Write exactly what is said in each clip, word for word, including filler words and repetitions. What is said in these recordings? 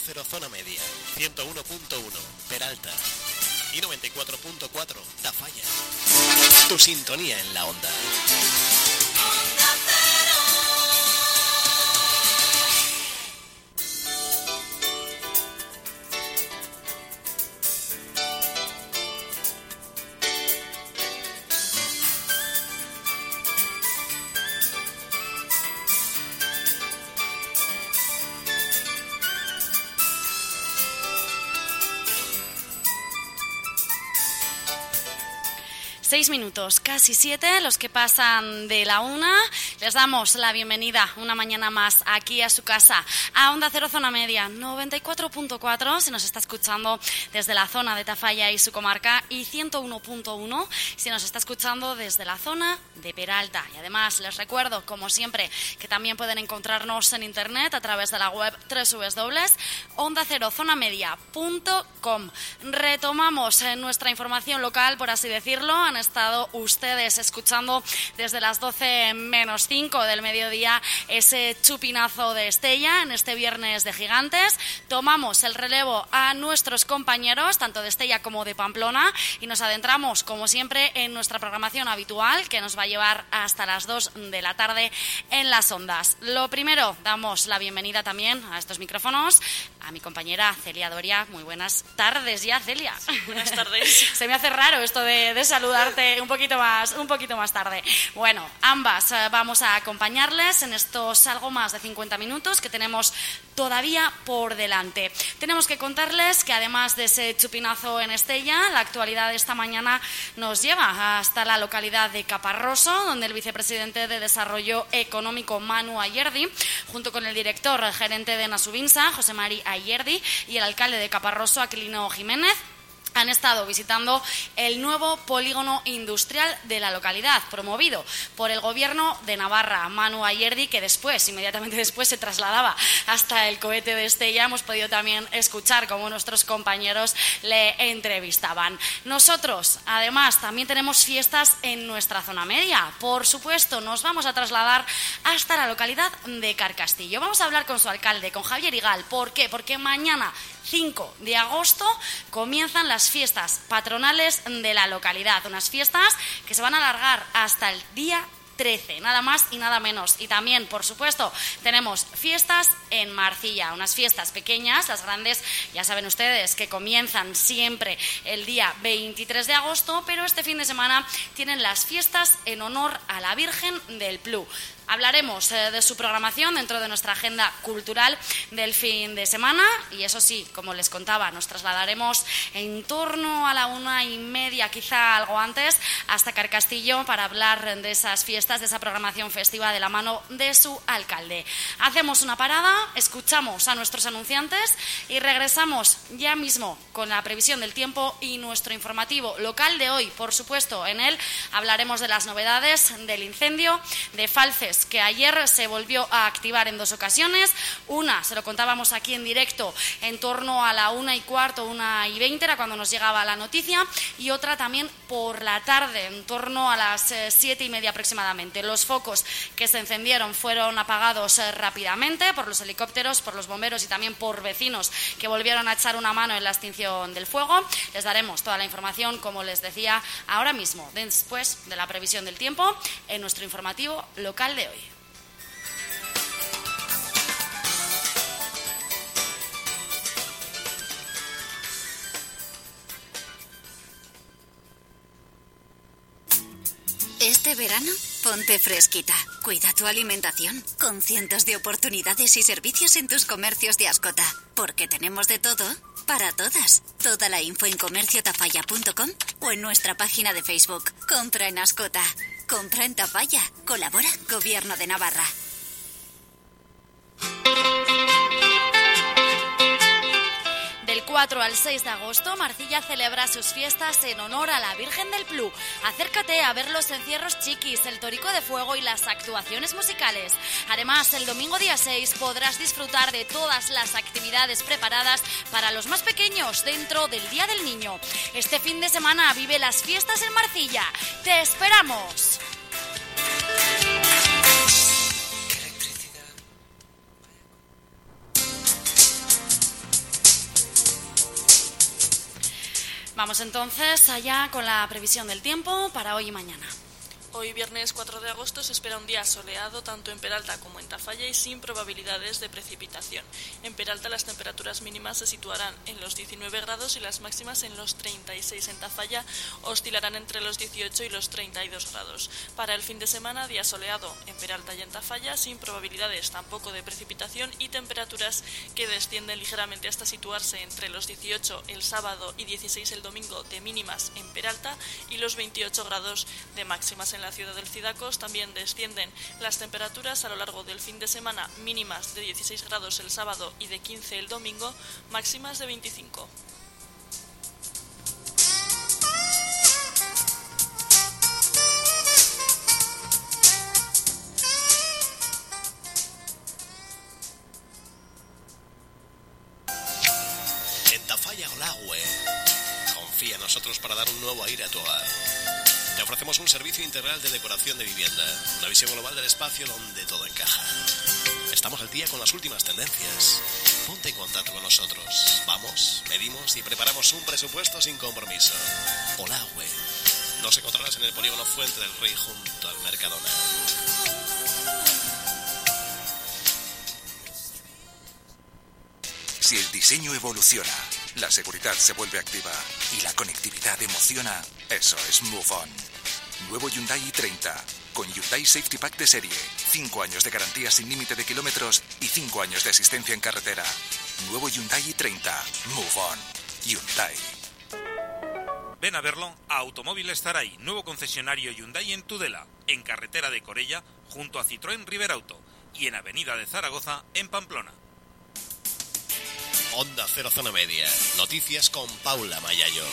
Cero Zona Media, ciento uno punto uno Peralta y noventa y cuatro punto cuatro Tafalla. Tu sintonía en la onda. Seis minutos, casi siete, los que pasan de la una. Les damos la bienvenida una mañana más aquí a su casa, a Onda Cero Zona Media, noventa y cuatro punto cuatro, si nos está escuchando desde la zona de Tafalla y su comarca, y ciento uno punto uno, si nos está escuchando desde la zona de Peralta. Y además les recuerdo, como siempre, que también pueden encontrarnos en internet a través de la web doble u doble u doble u punto onda cero zona media punto com. Retomamos nuestra información local, por así decirlo. Han estado ustedes escuchando desde las doce menos cinco del mediodía ese chupinazo de Estella en este viernes de Gigantes. Tomamos el relevo a nuestros compañeros, tanto de Estella como de Pamplona, y nos adentramos, como siempre, en nuestra programación habitual, que nos va a llevar hasta las dos de la tarde en las ondas. Lo primero, damos la bienvenida también a estos micrófonos a mi compañera Celia Doria. Muy buenas tardes ya, Celia. Sí, buenas tardes. Se me hace raro esto de, de saludarte un poquito más, un poquito más tarde. Bueno, ambas eh, vamos a acompañarles en estos algo más de cincuenta minutos que tenemos todavía por delante. Tenemos que contarles que además de ese chupinazo en Estella, la actualidad de esta mañana nos lleva hasta la localidad de Caparroso, donde el vicepresidente de Desarrollo Económico, Manu Ayerdi, junto con el director gerente de Nasubinsa, José Mari Ayerdi, y el alcalde de Caparroso, Aquilino Jiménez, han estado visitando el nuevo polígono industrial de la localidad, promovido por el Gobierno de Navarra. Manu Ayerdi, que después, inmediatamente después, se trasladaba hasta el cohete de Estella. Hemos podido también escuchar cómo nuestros compañeros le entrevistaban. Nosotros, además, también tenemos fiestas en nuestra zona media. Por supuesto, nos vamos a trasladar hasta la localidad de Carcastillo. Vamos a hablar con su alcalde, con Javier Igal. ¿Por qué? Porque mañana, cinco de agosto, comienzan las fiestas patronales de la localidad, unas fiestas que se van a alargar hasta el día trece, nada más y nada menos. Y también, por supuesto, tenemos fiestas en Marcilla, unas fiestas pequeñas. Las grandes, ya saben ustedes, que comienzan siempre el día veintitrés de agosto, pero este fin de semana tienen las fiestas en honor a la Virgen del Plu. Hablaremos eh, de su programación dentro de nuestra agenda cultural del fin de semana, y eso sí, como les contaba, nos trasladaremos en torno a la una y media, quizá algo antes, hasta Carcastillo para hablar de esas fiestas, de esa programación festiva de la mano de su alcalde. Hacemos una parada, escuchamos a nuestros anunciantes y regresamos ya mismo con la previsión del tiempo y nuestro informativo local de hoy. Por supuesto, en él hablaremos de las novedades del incendio de Falces, que ayer se volvió a activar en dos ocasiones. Una, se lo contábamos aquí en directo, en torno a la una y cuarto, una y veinte, era cuando nos llegaba la noticia, y otra también por la tarde, en torno a las eh, siete y media aproximadamente. Los focos que se encendieron fueron apagados eh, rápidamente por los helicópteros, por los bomberos y también por vecinos que volvieron a echar una mano en la extinción del fuego. Les daremos toda la información, como les decía, ahora mismo, después de la previsión del tiempo, en nuestro informativo local de hoy. Este verano, ponte fresquita. Cuida tu alimentación con cientos de oportunidades y servicios en tus comercios de Ascota. Porque tenemos de todo para todas. Toda la info en comercio tafalla punto com o en nuestra página de Facebook. Compra en Ascota. Compra en Tafalla. Colabora Gobierno de Navarra. Del cuatro al seis de agosto, Marcilla celebra sus fiestas en honor a la Virgen del Plu. Acércate a ver los encierros chiquis, el torico de fuego y las actuaciones musicales. Además, el domingo día seis podrás disfrutar de todas las actividades preparadas para los más pequeños dentro del Día del Niño. Este fin de semana vive las fiestas en Marcilla. ¡Te esperamos! Vamos entonces allá con la previsión del tiempo para hoy y mañana. Hoy, viernes cuatro de agosto, se espera un día soleado tanto en Peralta como en Tafalla y sin probabilidades de precipitación. En Peralta las temperaturas mínimas se situarán en los diecinueve grados y las máximas en los treinta y seis. En Tafalla oscilarán entre los dieciocho y los treinta y dos grados. Para el fin de semana, día soleado en Peralta y en Tafalla, sin probabilidades tampoco de precipitación y temperaturas que descienden ligeramente hasta situarse entre los dieciocho el sábado y dieciséis el domingo de mínimas en Peralta y los veintiocho grados de máximas en la ciudad del Cidacos. También descienden las temperaturas a lo largo del fin de semana, mínimas de dieciséis grados el sábado y de quince el domingo, máximas de veinticinco. En Tafalla Olagüe, confía en nosotros para dar un nuevo aire a tu hogar. Te ofrecemos un servicio integral de decoración de vivienda, una visión global del espacio donde todo encaja. Estamos al día con las últimas tendencias. Ponte en contacto con nosotros. Vamos, medimos y preparamos un presupuesto sin compromiso. Olagüe. Nos encontrarás en el polígono Fuente del Rey junto al Mercadona. Si el diseño evoluciona, la seguridad se vuelve activa y la conectividad emociona, eso es Move On. Nuevo Hyundai i treinta, con Hyundai Safety Pack de serie, cinco años de garantía sin límite de kilómetros y cinco años de asistencia en carretera. Nuevo Hyundai i treinta, Move On. Hyundai. Ven a verlo a Automóviles Zaray, nuevo concesionario Hyundai en Tudela, en carretera de Corella, junto a Citroën Riberauto, y en Avenida de Zaragoza, en Pamplona. Onda Cero Zona Media. Noticias con Paula Mayayo.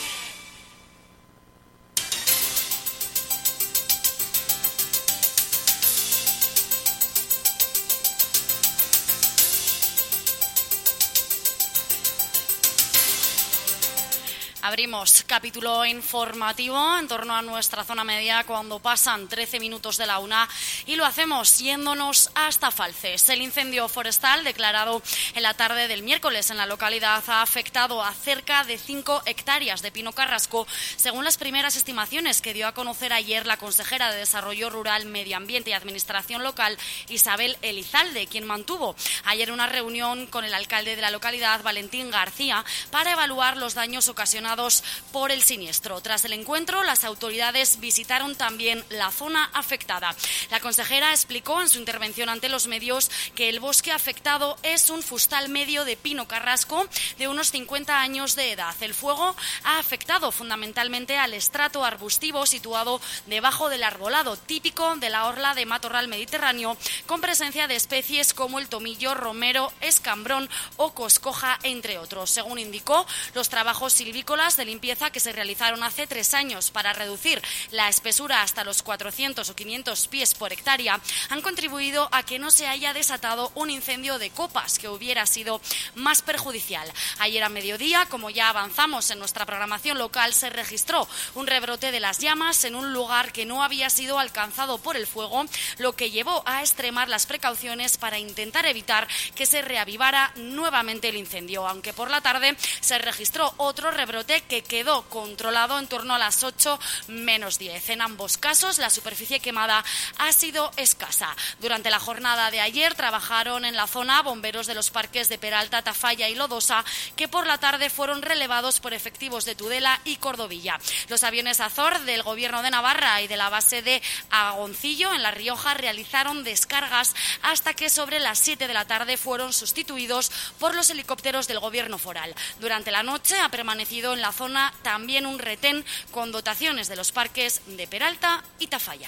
Abrimos capítulo informativo en torno a nuestra zona media cuando pasan trece minutos de la una y lo hacemos yéndonos hasta Falces. El incendio forestal declarado en la tarde del miércoles en la localidad ha afectado a cerca de cinco hectáreas de pino carrasco, según las primeras estimaciones que dio a conocer ayer la consejera de Desarrollo Rural, Medio Ambiente y Administración Local, Isabel Elizalde, quien mantuvo ayer una reunión con el alcalde de la localidad, Valentín García, para evaluar los daños ocasionados por el siniestro. Tras el encuentro, las autoridades visitaron también la zona afectada. La consejera explicó en su intervención ante los medios que el bosque afectado es un fustal medio de pino carrasco de unos cincuenta años de edad. El fuego ha afectado fundamentalmente al estrato arbustivo situado debajo del arbolado, típico de la orla de matorral mediterráneo, con presencia de especies como el tomillo, romero, escambrón o coscoja, entre otros. Según indicó, los trabajos silvícolas de limpieza que se realizaron hace tres años para reducir la espesura hasta los cuatrocientos o quinientos pies por hectárea han contribuido a que no se haya desatado un incendio de copas que hubiera sido más perjudicial. Ayer a mediodía, como ya avanzamos en nuestra programación local, se registró un rebrote de las llamas en un lugar que no había sido alcanzado por el fuego, lo que llevó a extremar las precauciones para intentar evitar que se reavivara nuevamente el incendio, aunque por la tarde se registró otro rebrote que quedó controlado en torno a las ocho menos diez. En ambos casos, la superficie quemada ha sido escasa. Durante la jornada de ayer trabajaron en la zona bomberos de los parques de Peralta, Tafalla y Lodosa, que por la tarde fueron relevados por efectivos de Tudela y Cordovilla. Los aviones Azor del Gobierno de Navarra y de la base de Agoncillo, en La Rioja, realizaron descargas hasta que sobre las siete de la tarde fueron sustituidos por los helicópteros del Gobierno foral. Durante la noche ha permanecido en la zona también un retén con dotaciones de los parques de Peralta y Tafalla.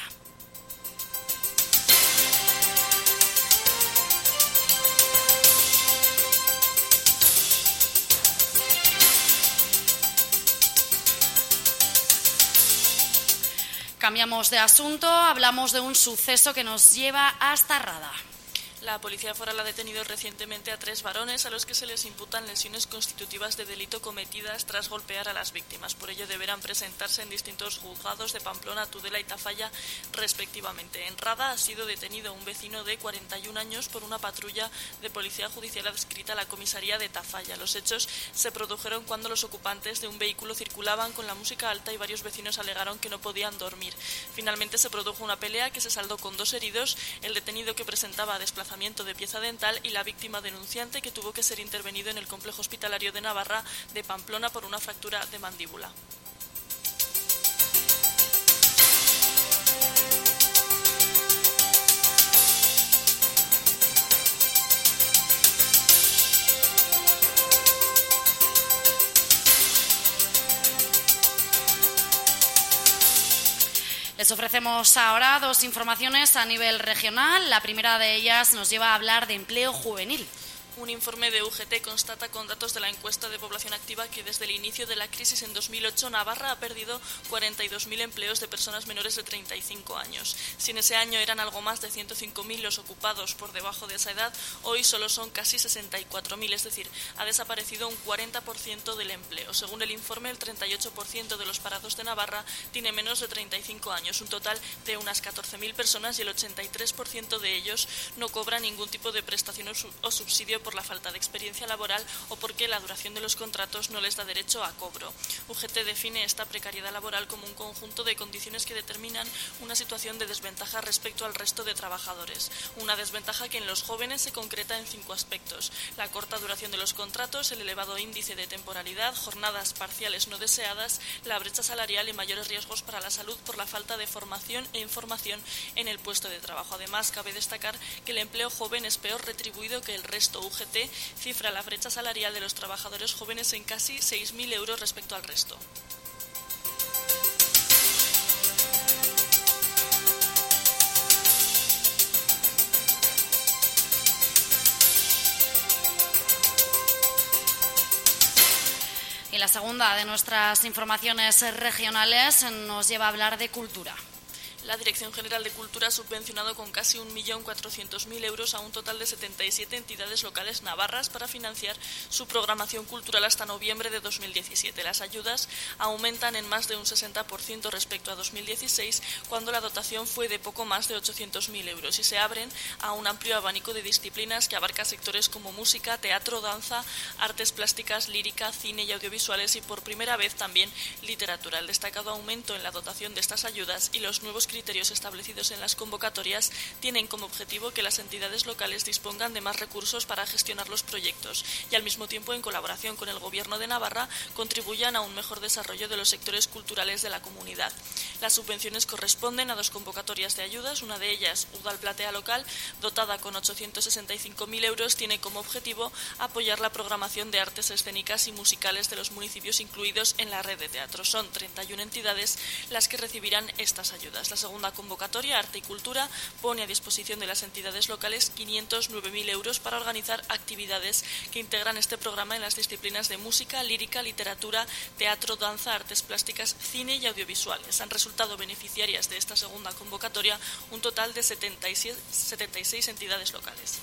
Cambiamos de asunto, hablamos de un suceso que nos lleva hasta Rada. La policía foral ha detenido recientemente a tres varones a los que se les imputan lesiones constitutivas de delito cometidas tras golpear a las víctimas. Por ello deberán presentarse en distintos juzgados de Pamplona, Tudela y Tafalla respectivamente. En Rada ha sido detenido un vecino de cuarenta y un años por una patrulla de policía judicial adscrita a la comisaría de Tafalla. Los hechos se produjeron cuando los ocupantes de un vehículo circulaban con la música alta y varios vecinos alegaron que no podían dormir. Finalmente se produjo una pelea que se saldó con dos heridos, el detenido que presentaba desplazamiento de pieza dental y la víctima denunciante, que tuvo que ser intervenido en el complejo hospitalario de Navarra de Pamplona por una fractura de mandíbula. Les ofrecemos ahora dos informaciones a nivel regional. La primera de ellas nos lleva a hablar de empleo juvenil. Un informe de U G T constata con datos de la encuesta de población activa que desde el inicio de la crisis en dos mil ocho Navarra ha perdido cuarenta y dos mil empleos de personas menores de treinta y cinco años. Si en ese año eran algo más de ciento cinco mil los ocupados por debajo de esa edad, hoy solo son casi sesenta y cuatro mil, es decir, ha desaparecido un cuarenta por ciento del empleo. Según el informe, el treinta y ocho por ciento de los parados de Navarra tiene menos de treinta y cinco años, un total de unas catorce mil personas, y el ochenta y tres por ciento de ellos no cobra ningún tipo de prestación o subsidio por la falta de experiencia laboral o porque la duración de los contratos no les da derecho a cobro. U G T define esta precariedad laboral como un conjunto de condiciones que determinan una situación de desventaja respecto al resto de trabajadores. Una desventaja que en los jóvenes se concreta en cinco aspectos: la corta duración de los contratos, el elevado índice de temporalidad, jornadas parciales no deseadas, la brecha salarial y mayores riesgos para la salud por la falta de formación e información en el puesto de trabajo. Además, cabe destacar que el empleo joven es peor retribuido que el resto. U G T cifra la brecha salarial de los trabajadores jóvenes en casi seis mil euros respecto al resto. Y la segunda de nuestras informaciones regionales nos lleva a hablar de cultura. La Dirección General de Cultura ha subvencionado con casi un millón cuatrocientos mil euros a un total de setenta y siete entidades locales navarras para financiar su programación cultural hasta noviembre de dos mil diecisiete. Las ayudas aumentan en más de un sesenta por ciento respecto a dos mil dieciséis, cuando la dotación fue de poco más de ochocientos mil euros, y se abren a un amplio abanico de disciplinas que abarca sectores como música, teatro, danza, artes plásticas, lírica, cine y audiovisuales, y por primera vez también literatura. El destacado aumento en la dotación de estas ayudas y los nuevos criterios establecidos en las convocatorias tienen como objetivo que las entidades locales dispongan de más recursos para gestionar los proyectos y, al mismo tiempo, en colaboración con el Gobierno de Navarra, contribuyan a un mejor desarrollo de los sectores culturales de la comunidad. Las subvenciones corresponden a dos convocatorias de ayudas. Una de ellas, Udal Platea Local, dotada con ochocientos sesenta y cinco mil euros, tiene como objetivo apoyar la programación de artes escénicas y musicales de los municipios incluidos en la red de teatro. Son treinta y una entidades las que recibirán estas ayudas. La segunda convocatoria, Arte y Cultura, pone a disposición de las entidades locales quinientos nueve mil euros para organizar actividades que integran este programa en las disciplinas de música, lírica, literatura, teatro, danza, artes plásticas, cine y audiovisuales. Han resultado beneficiarias de esta segunda convocatoria un total de setenta y seis entidades locales.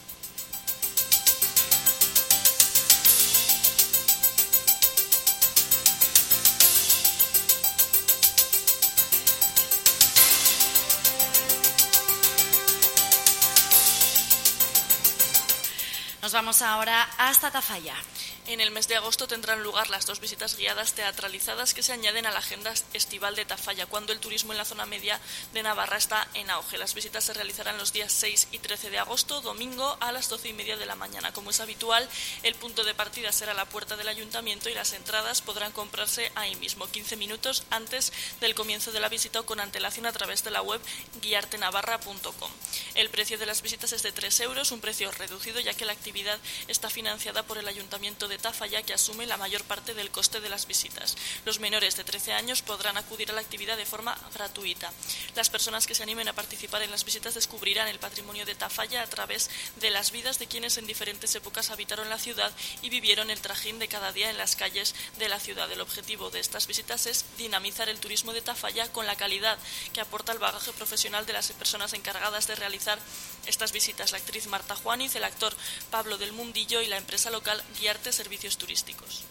Nos vamos ahora hasta Tafalla. En el mes de agosto tendrán lugar las dos visitas guiadas teatralizadas que se añaden a la agenda estival de Tafalla, cuando el turismo en la zona media de Navarra está en auge. Las visitas se realizarán los días seis y trece de agosto, domingo, a las doce y media de la mañana. Como es habitual, el punto de partida será la puerta del ayuntamiento y las entradas podrán comprarse ahí mismo, quince minutos antes del comienzo de la visita o con antelación a través de la web guiartenavarra punto com. El precio de las visitas es de tres euros, un precio reducido ya que la actividad está financiada por el ayuntamiento de Tafalla, que asume la mayor parte del coste de las visitas. Los menores de trece años podrán acudir a la actividad de forma gratuita. Las personas que se animen a participar en las visitas descubrirán el patrimonio de Tafalla a través de las vidas de quienes en diferentes épocas habitaron la ciudad y vivieron el trajín de cada día en las calles de la ciudad. El objetivo de estas visitas es dinamizar el turismo de Tafalla con la calidad que aporta el bagaje profesional de las personas encargadas de realizar estas visitas, la actriz Marta Juaniz, el actor Pablo del Mundillo y la empresa local Guiarte Servicios Turísticos.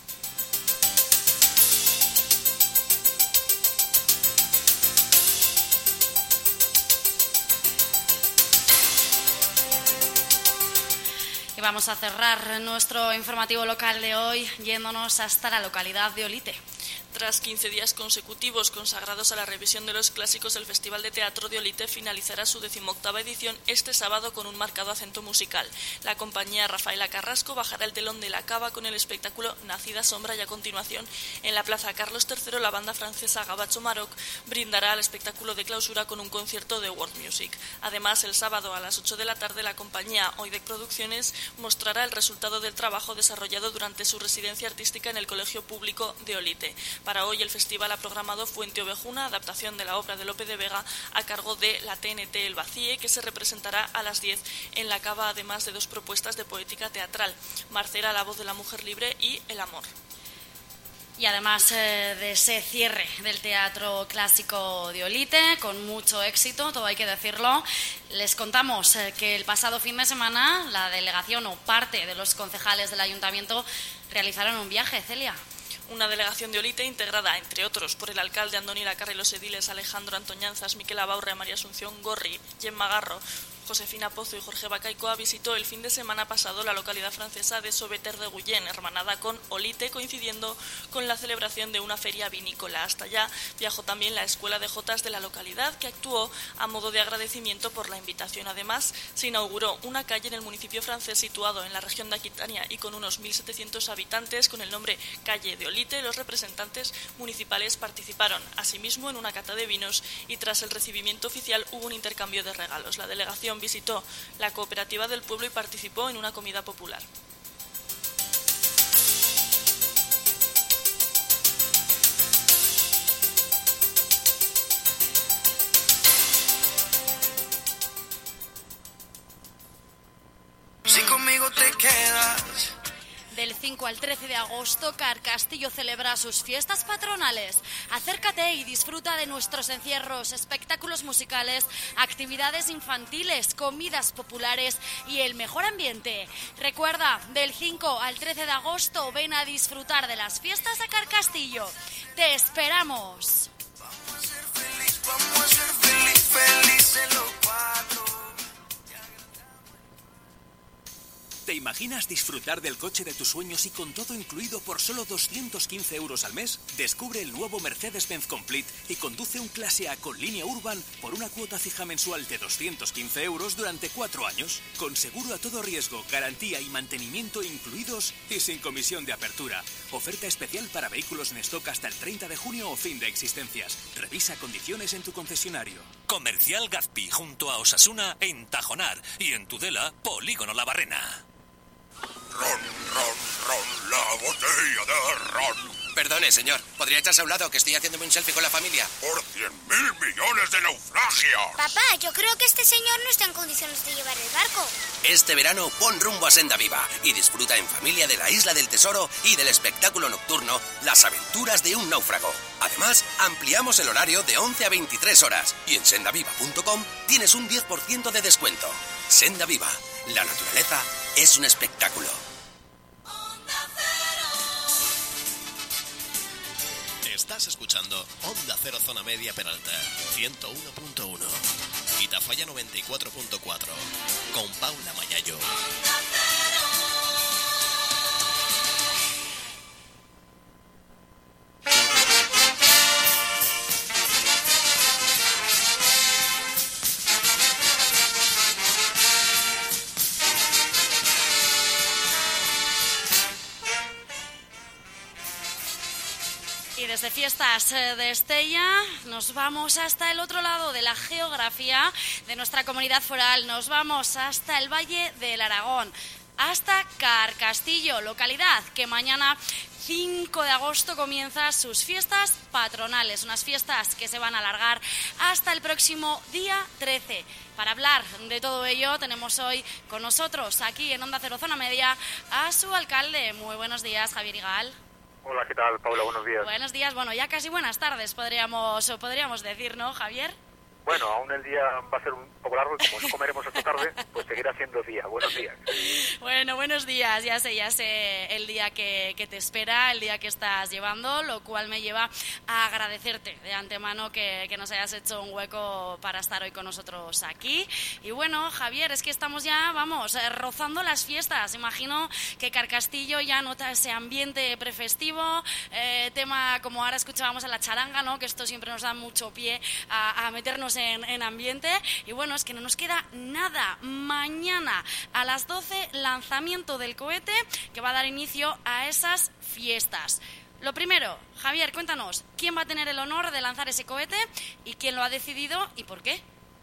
Y vamos a cerrar nuestro informativo local de hoy yéndonos hasta la localidad de Olite. Tras quince días consecutivos consagrados a la revisión de los clásicos, el Festival de Teatro de Olite finalizará su decimoctava edición este sábado con un marcado acento musical. La compañía Rafaela Carrasco bajará el telón de la cava con el espectáculo Nacida Sombra y a continuación, en la Plaza Carlos tercero, la banda francesa Gabacho Maroc brindará el espectáculo de clausura con un concierto de world music. Además, el sábado a las ocho de la tarde, la compañía Oidec Producciones mostrará el resultado del trabajo desarrollado durante su residencia artística en el Colegio Público de Olite. Para hoy el festival ha programado Fuente Ovejuna, adaptación de la obra de Lope de Vega a cargo de la T N T El Vacíe, que se representará a las diez en la cava, además de dos propuestas de poética teatral, Marcela, la voz de la mujer libre, y El amor. Y además eh, de ese cierre del Teatro Clásico de Olite, con mucho éxito, todo hay que decirlo, les contamos eh, que el pasado fin de semana la delegación o parte de los concejales del Ayuntamiento realizaron un viaje, Celia. Una delegación de Olite integrada, entre otros, por el alcalde Andoni Lacarra y los ediles Alejandro Antoñanzas, Miquel Abaurre, María Asunción Gorri, Gemma Garro, Josefina Pozo y Jorge Bacaicoa, visitó el fin de semana pasado la localidad francesa de Sobeter de Guillén, hermanada con Olite, coincidiendo con la celebración de una feria vinícola. Hasta allá viajó también la Escuela de Jotas de la localidad, que actuó a modo de agradecimiento por la invitación. Además, se inauguró una calle en el municipio francés situado en la región de Aquitania y con unos mil setecientos habitantes, con el nombre Calle de Olite. Los representantes municipales participaron asimismo en una cata de vinos y tras el recibimiento oficial hubo un intercambio de regalos. La delegación visitó la cooperativa del pueblo y participó en una comida popular. Si conmigo te quedas. Del cinco al trece de agosto, Carcastillo celebra sus fiestas patronales. Acércate y disfruta de nuestros encierros, espectáculos musicales, actividades infantiles, comidas populares y el mejor ambiente. Recuerda, del cinco al trece de agosto, ven a disfrutar de las fiestas a Carcastillo. ¡Te esperamos! Vamos a ser feliz, vamos a ser feliz, felices los cuatro. ¿Te imaginas disfrutar del coche de tus sueños y con todo incluido por solo doscientos quince euros al mes? Descubre el nuevo Mercedes-Benz Complete y conduce un clase A con línea Urban por una cuota fija mensual de doscientos quince euros durante cuatro años, con seguro a todo riesgo, garantía y mantenimiento incluidos y sin comisión de apertura. Oferta especial para vehículos en stock hasta el treinta de junio o fin de existencias. Revisa condiciones en tu concesionario. Comercial Gazpi, junto a Osasuna, en Tajonar, y en Tudela, Polígono La Barrena. Ron, ron, ron, la botella de ron. Perdone, señor, ¿podría echarse a un lado que estoy haciéndome un selfie con la familia? Por cien mil millones de naufragios. Papá, yo creo que este señor no está en condiciones de llevar el barco. Este verano pon rumbo a Senda Viva y disfruta en familia de la Isla del Tesoro y del espectáculo nocturno Las aventuras de un náufrago. Además, ampliamos el horario de once a veintitrés horas y en sendaviva punto com tienes un diez por ciento de descuento. Senda Viva, la naturaleza es un espectáculo. Estás escuchando Onda Cero Zona Media Peralta, ciento uno punto uno. Y Tafalla noventa y cuatro punto cuatro. Con Paula Mayayo. Y desde Fiestas de Estella nos vamos hasta el otro lado de la geografía de nuestra comunidad foral. Nos vamos hasta el Valle del Aragón. hasta Carcastillo, localidad que mañana cinco de agosto comienza sus fiestas patronales, unas fiestas que se van a alargar hasta el próximo día trece. Para hablar de todo ello tenemos hoy con nosotros aquí en Onda Cero Zona Media a su alcalde. Muy buenos días, Javier Igal. Hola, ¿qué tal, Paula? Buenos días. Buenos días, bueno, ya casi buenas tardes podríamos, podríamos decir, ¿no, Javier? Bueno, aún el día va a ser un poco largo y como no comeremos esta tarde, pues seguirá siendo día. Buenos días. Bueno, buenos días. Ya sé, ya sé el día que, que te espera, el día que estás llevando, lo cual me lleva a agradecerte de antemano que, que nos hayas hecho un hueco para estar hoy con nosotros aquí. Y bueno, Javier, es que estamos ya, vamos, rozando las fiestas. Imagino que Carcastillo ya nota ese ambiente prefestivo, eh, tema como ahora escuchábamos en la charanga, ¿no? Que esto siempre nos da mucho pie a, a meternos En, en ambiente. Y bueno, es que no nos queda nada. Mañana a las doce, lanzamiento del cohete que va a dar inicio a esas fiestas. Lo primero, Javier, cuéntanos, ¿quién va a tener el honor de lanzar ese cohete y quién lo ha decidido y por qué?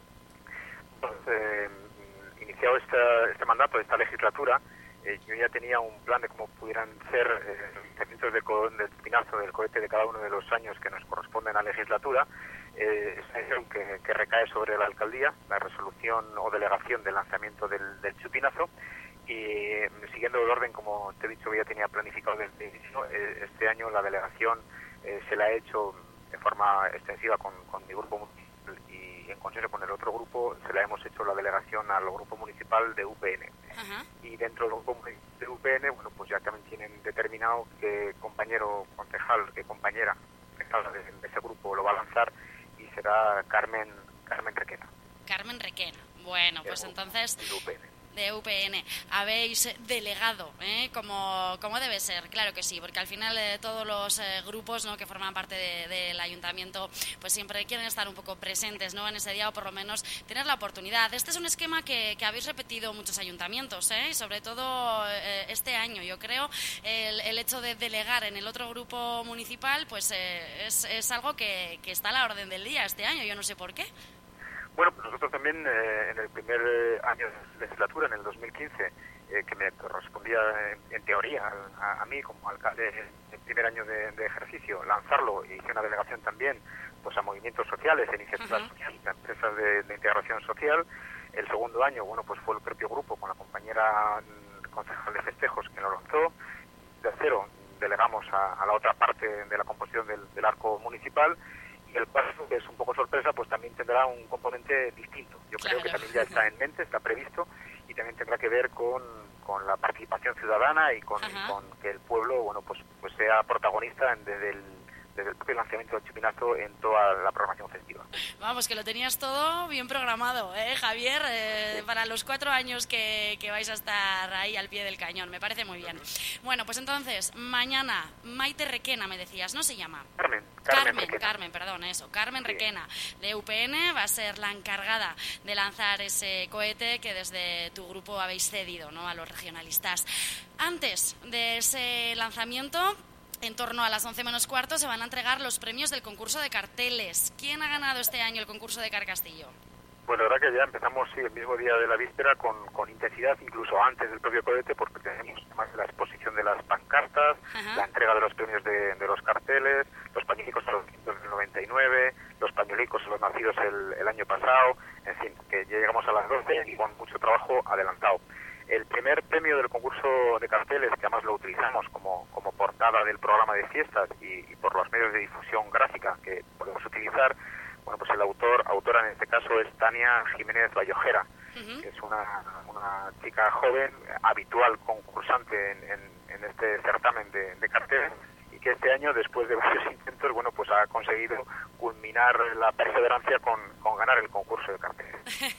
Pues, eh, iniciado esta, este mandato, esta legislatura, eh, yo ya tenía un plan de cómo pudieran ser eh, los lanzamientos del, co- del pinazo del cohete de cada uno de los años que nos corresponden a la legislatura. Eh, es una decisión que, que recae sobre la alcaldía, la resolución o delegación del lanzamiento del, del chupinazo, y eh, siguiendo el orden, como te he dicho, que ya tenía planificado desde el inicio, eh, este año la delegación eh, se la ha hecho de forma extensiva con, con mi grupo municipal y en consenso con el otro grupo se la hemos hecho la delegación al grupo municipal de U P N. Uh-huh. Y dentro del grupo de U P N, bueno, pues ya también tienen determinado qué compañero concejal, qué compañera concejal de, de ese grupo lo va a lanzar, y será Carmen Carmen Requena. Carmen Requena. Bueno, pues de, entonces de U P N. De U P N. Habéis delegado, ¿eh? Como, como debe ser, claro que sí, porque al final eh, todos los eh, grupos, ¿no?, que forman parte de, del ayuntamiento, pues siempre quieren estar un poco presentes, ¿no?, en ese día, o por lo menos tener la oportunidad. Este es un esquema que, que habéis repetido muchos ayuntamientos, ¿eh? Y sobre todo eh, este año, yo creo, el, el hecho de delegar en el otro grupo municipal, pues eh, es, es algo que, que está a la orden del día este año, yo no sé por qué. Bueno, pues nosotros también eh, en el primer eh, año de legislatura, en el dos mil quince, eh, que me correspondía en, en teoría a, a mí como alcalde el primer año de, de ejercicio, lanzarlo, y hice una delegación también pues a movimientos sociales, a iniciativas uh-huh. sociales, a empresas de, de integración social. El segundo año, bueno, pues fue el propio grupo con la compañera concejal de festejos que lo lanzó. Tercero, delegamos a, a la otra parte de la composición del, del arco municipal. El paso, que es un poco sorpresa, pues también tendrá un componente distinto. Yo claro. creo que también ya está en mente, está previsto, y también tendrá que ver con, con la participación ciudadana y con, y con que el pueblo, bueno, pues pues sea protagonista en, desde el desde el propio lanzamiento del chupinazo en toda la programación festiva. Vamos, que lo tenías todo bien programado, ¿eh, Javier? Eh, sí. Para los cuatro años que, que vais a estar ahí al pie del cañón, me parece muy bien. Bueno, pues entonces, mañana, Maite Requena, me decías, ¿no se llama? Carmen. Carmen, Carmen, Carmen, perdón, eso. Carmen sí. Requena, de U P N, va a ser la encargada de lanzar ese cohete que desde tu grupo habéis cedido, ¿no?, a los regionalistas. Antes de ese lanzamiento, en torno a las once menos cuarto, se van a entregar los premios del concurso de carteles. ¿Quién ha ganado este año el concurso de Carcastillo? Pues la verdad que ya empezamos sí, el mismo día de la víspera con, con intensidad, incluso antes del propio cohete, porque tenemos además la exposición de las pancartas, uh-huh. la entrega de los premios de, de los carteles, los pañuelicos a los nacidos del noventa y nueve, los pañuelicos a los nacidos el, el año pasado, en fin, que ya llegamos a las doce y con mucho trabajo adelantado. El primer premio del concurso de carteles, que además lo utilizamos como, como portada del programa de fiestas y, y por los medios de difusión gráfica que podemos utilizar, bueno, pues el autor, autora en este caso es Tania Jiménez Vallojera, uh-huh. que es una, una chica joven, habitual concursante en, en, en este certamen de, de carteles, y que este año, después de varios intentos, bueno, pues ha conseguido culminar la perseverancia con, con ganar el concurso de carteles.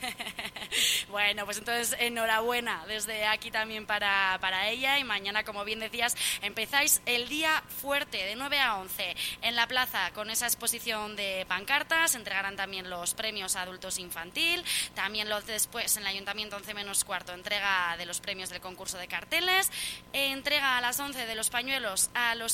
Bueno, pues entonces enhorabuena desde aquí también para, para ella, y mañana, como bien decías, empezáis el día fuerte de nueve a once en la plaza con esa exposición de pancartas. Entregarán también los premios a adultos infantil, también los después en el Ayuntamiento once menos cuarto, entrega de los premios del concurso de carteles, entrega a las once de los pañuelos a los quintos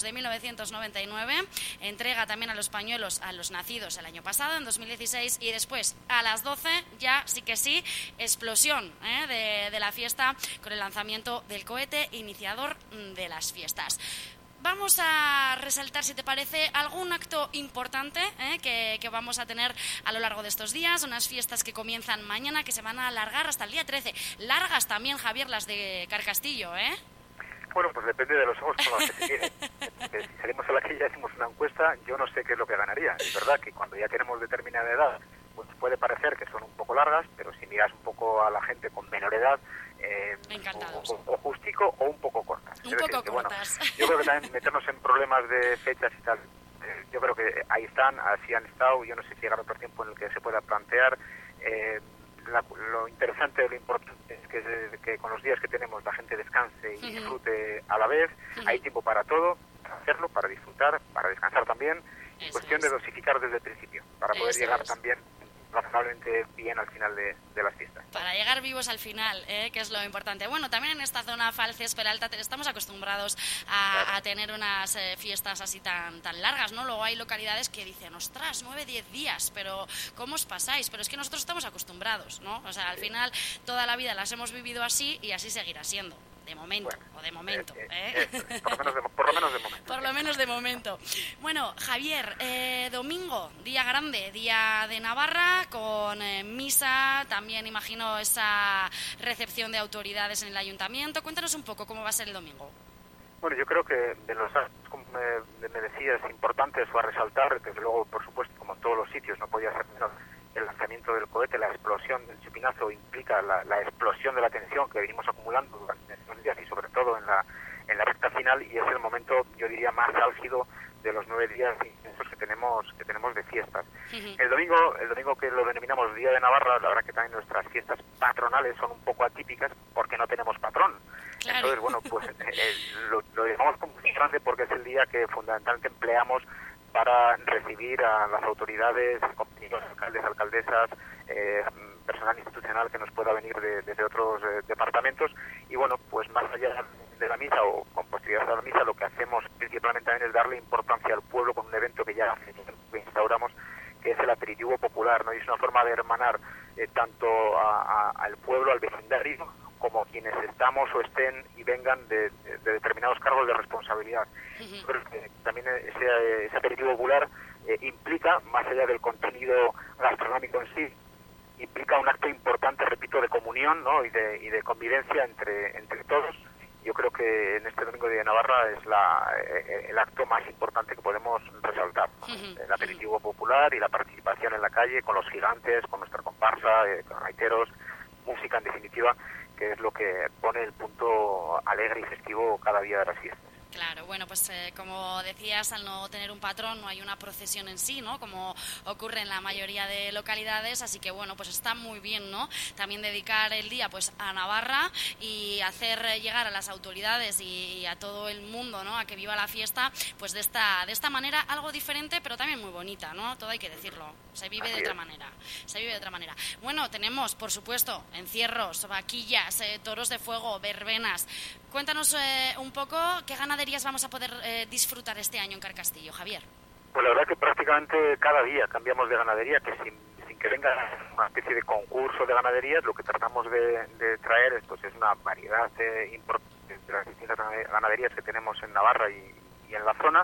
pañuelos de mil novecientos noventa y nueve, entrega también a los pañuelos a los nacidos el año pasado, en dos mil dieciséis, y después a las doce ya sí que sí, explosión ¿eh? de, de la fiesta con el lanzamiento del cohete iniciador de las fiestas. Vamos a resaltar, si te parece, algún acto importante ¿eh? que, que vamos a tener a lo largo de estos días, unas fiestas que comienzan mañana, que se van a alargar hasta el día trece. Largas también, Javier, las de Carcastillo, ¿eh? Bueno, pues depende de los ojos con los que se miren. Si salimos a la calle y hacemos una encuesta, yo no sé qué es lo que ganaría. Es verdad que cuando ya tenemos determinada edad, pues puede parecer que son un poco largas, pero si miras un poco a la gente con menor edad, eh, o, o, o justico o un poco cortas. Un es poco decir, que, cortas. Bueno, yo creo que también meternos en problemas de fechas y tal, eh, yo creo que ahí están, así han estado, yo no sé si llegará otro tiempo en el que se pueda plantear. Eh, la, lo interesante, lo importante es que, que con los días que tenemos la gente descanse y uh-huh. disfrute a la vez. Uh-huh. Hay tiempo para todo, para hacerlo, para disfrutar, para descansar también. Es cuestión es. de dosificar desde el principio, para poder Eso llegar es. también razonablemente bien al final de, de las fiestas. Para llegar vivos al final, ¿eh? Que es lo importante. Bueno, también en esta zona Falces, Peralta, estamos acostumbrados a, claro. a tener unas eh, fiestas así tan tan largas, ¿no? Luego hay localidades que dicen, ostras, nueve, diez días, pero ¿cómo os pasáis? Pero es que nosotros estamos acostumbrados, ¿no? O sea, al final toda la vida las hemos vivido así y así seguirá siendo. De momento, bueno, o de momento. Eh, ¿eh? Eh, por, lo menos de, por lo menos de momento. Por lo menos de momento. Bueno, Javier, eh, domingo, día grande, día de Navarra, con eh, misa, también imagino esa recepción de autoridades en el ayuntamiento. Cuéntanos un poco cómo va a ser el domingo. Bueno, yo creo que de los actos, como me, me decías, importantes o a resaltar, desde luego, por supuesto, como en todos los sitios, no podía ser menos. El lanzamiento del cohete, la explosión del chupinazo implica la, la explosión de la tensión que venimos acumulando durante estos días y sobre todo en la en la recta final, y es el momento, yo diría, más álgido de los nueve días intensos que tenemos que tenemos de fiestas. Uh-huh. El domingo, el domingo que lo denominamos Día de Navarra, la verdad que también nuestras fiestas patronales son un poco atípicas porque no tenemos patrón. Claro. Entonces, bueno, pues eh, lo, lo llamamos como muy grande porque es el día que fundamentalmente empleamos para recibir a las autoridades, compañeros, alcaldes, alcaldesas, eh, personal institucional que nos pueda venir de, de, de otros eh, departamentos. Y bueno, pues más allá de la misa o con posterioridad a la misa, lo que hacemos principalmente también es darle importancia al pueblo con un evento que ya instauramos, que es el aperitivo popular, ¿no? Y es una forma de hermanar eh, tanto a, a, al pueblo, al vecindario, como quienes estamos o estén y vengan de, de, de determinados cargos de responsabilidad. Uh-huh. Creo que también ese, ese aperitivo popular eh, implica, más allá del contenido gastronómico en sí, implica un acto importante, repito, de comunión, ¿no? y, de, y de convivencia entre, entre todos. Yo creo que en este domingo de Navarra es la, eh, el acto más importante que podemos resaltar, ¿no? Uh-huh. El aperitivo popular y la participación en la calle con los gigantes, con nuestra comparsa, eh, con gaiteros, música en definitiva, que es lo que pone el punto alegre y festivo cada día de las fiestas. Claro, bueno, pues eh, como decías, al no tener un patrón no hay una procesión en sí, ¿no? Como ocurre en la mayoría de localidades, así que bueno, pues está muy bien, ¿no? También dedicar el día pues a Navarra y hacer llegar a las autoridades y, y a todo el mundo, ¿no? A que viva la fiesta, pues de esta de esta manera, algo diferente, pero también muy bonita, ¿no? Todo hay que decirlo. Se vive de otra manera. Se vive de otra manera. Bueno, tenemos, por supuesto, encierros, vaquillas, eh, toros de fuego, verbenas. Cuéntanos eh, un poco qué ganaderías vamos a poder eh, disfrutar este año en Carcastillo, Javier. Pues la verdad que prácticamente cada día cambiamos de ganadería, que sin, sin que venga una especie de concurso de ganaderías, lo que tratamos de, de traer es, pues, es una variedad eh, importante de las distintas ganaderías que tenemos en Navarra y, y en la zona.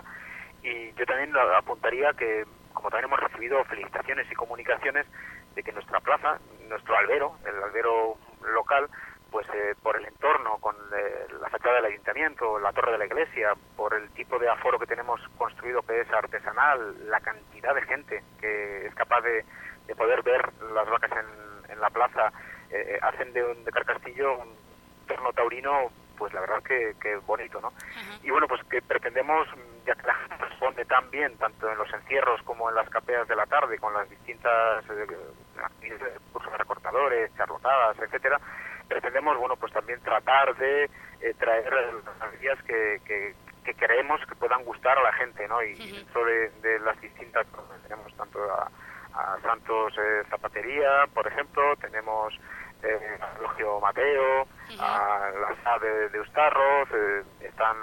Y yo también apuntaría que, como también hemos recibido felicitaciones y comunicaciones de que nuestra plaza, nuestro albero, el albero local, pues eh, por el entorno, con eh, la fachada del ayuntamiento, la torre de la iglesia, por el tipo de aforo que tenemos construido que es artesanal, la cantidad de gente que es capaz de, de poder ver las vacas en, en la plaza, eh, hacen de, de Carcastillo un entorno taurino, pues la verdad que, que bonito, ¿no? Uh-huh. Y bueno, pues que pretendemos, ya que la gente responde tan bien, tanto en los encierros como en las capeas de la tarde, con las distintas eh, cursos de recortadores, charlotadas, etcétera, pretendemos, bueno, pues también tratar de eh, traer las ganaderías que, que, que creemos que puedan gustar a la gente, ¿no? Y uh-huh. dentro de, de las distintas, pues, tenemos tanto a, a Santos eh, Zapatería, por ejemplo, tenemos eh, a Logio Mateo, uh-huh. a la S A de, de Eustarros, eh, están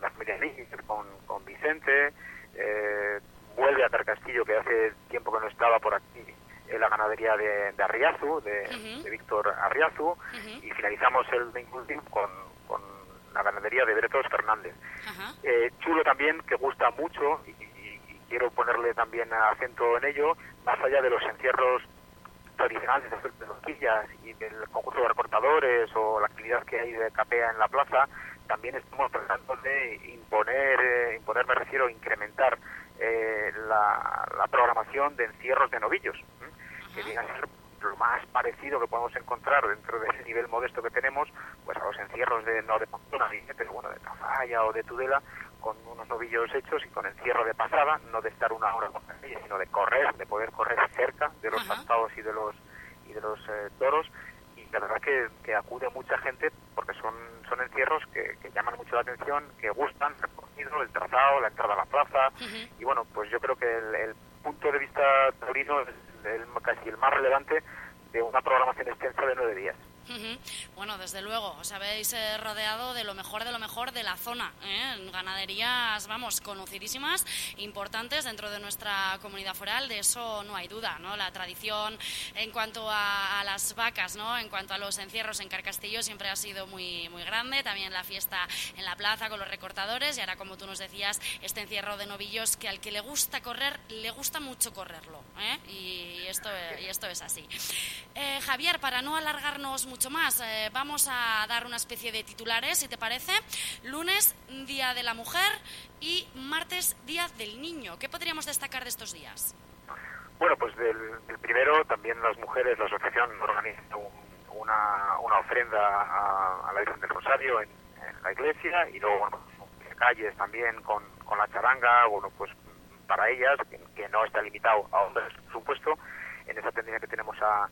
la familia Líger, con, con Vicente, eh, vuelve a Carcastillo, que hace tiempo que no estaba por aquí, en la ganadería de, de Arriazu, de, uh-huh. de Víctor Arriazu, uh-huh. y finalizamos el último con, con la ganadería de Bretos Fernández. Uh-huh. Eh, chulo también, que gusta mucho, y, y, y quiero ponerle también acento en ello, más allá de los encierros tradicionales de los quillas y del conjunto de recortadores o la actividad que hay de capea en la plaza, también estamos tratando de imponer, eh, imponer me refiero a incrementar eh, la, la programación de encierros de novillos, ¿eh? que viene a ser lo más parecido que podemos encontrar dentro de ese nivel modesto que tenemos, pues a los encierros de, no de Pamplona, pero bueno, de Tafalla o de Tudela, con unos novillos hechos y con encierro de pasada, no de estar una hora con ellos, sino de correr, de poder correr cerca de los pastados y de los y de los eh, toros. Y la verdad que, que acude mucha gente porque son son encierros que, que llaman mucho la atención, que gustan, recorrido, el trazado, la entrada a la plaza. Uh-huh. Y bueno, pues yo creo que el, el punto de vista taurino es el, casi el más relevante de una programación extensa de nueve días. Uh-huh. Bueno, desde luego, os habéis eh, rodeado de lo mejor de lo mejor de la zona, ¿eh? Ganaderías, vamos, conocidísimas, importantes dentro de nuestra comunidad foral, de eso no hay duda, ¿no? La tradición en cuanto a, a las vacas, ¿no? En cuanto a los encierros en Carcastillo siempre ha sido muy, muy grande, también la fiesta en la plaza con los recortadores, y ahora, como tú nos decías, este encierro de novillos que al que le gusta correr, le gusta mucho correrlo, ¿eh? Y esto, y esto es así. Eh, Javier, para no alargarnos mucho más, eh, vamos a dar una especie de titulares, si te parece. Lunes, Día de la Mujer, y martes, Día del Niño. ¿Qué podríamos destacar de estos días? Bueno, pues del, del primero, también las mujeres, la asociación organiza un, una, una ofrenda a, a la Virgen del Rosario en, en la iglesia, y luego, bueno, calles también con, con la charanga, bueno, pues para ellas, que, que no está limitado a hombres, por supuesto, en esa tendencia que tenemos a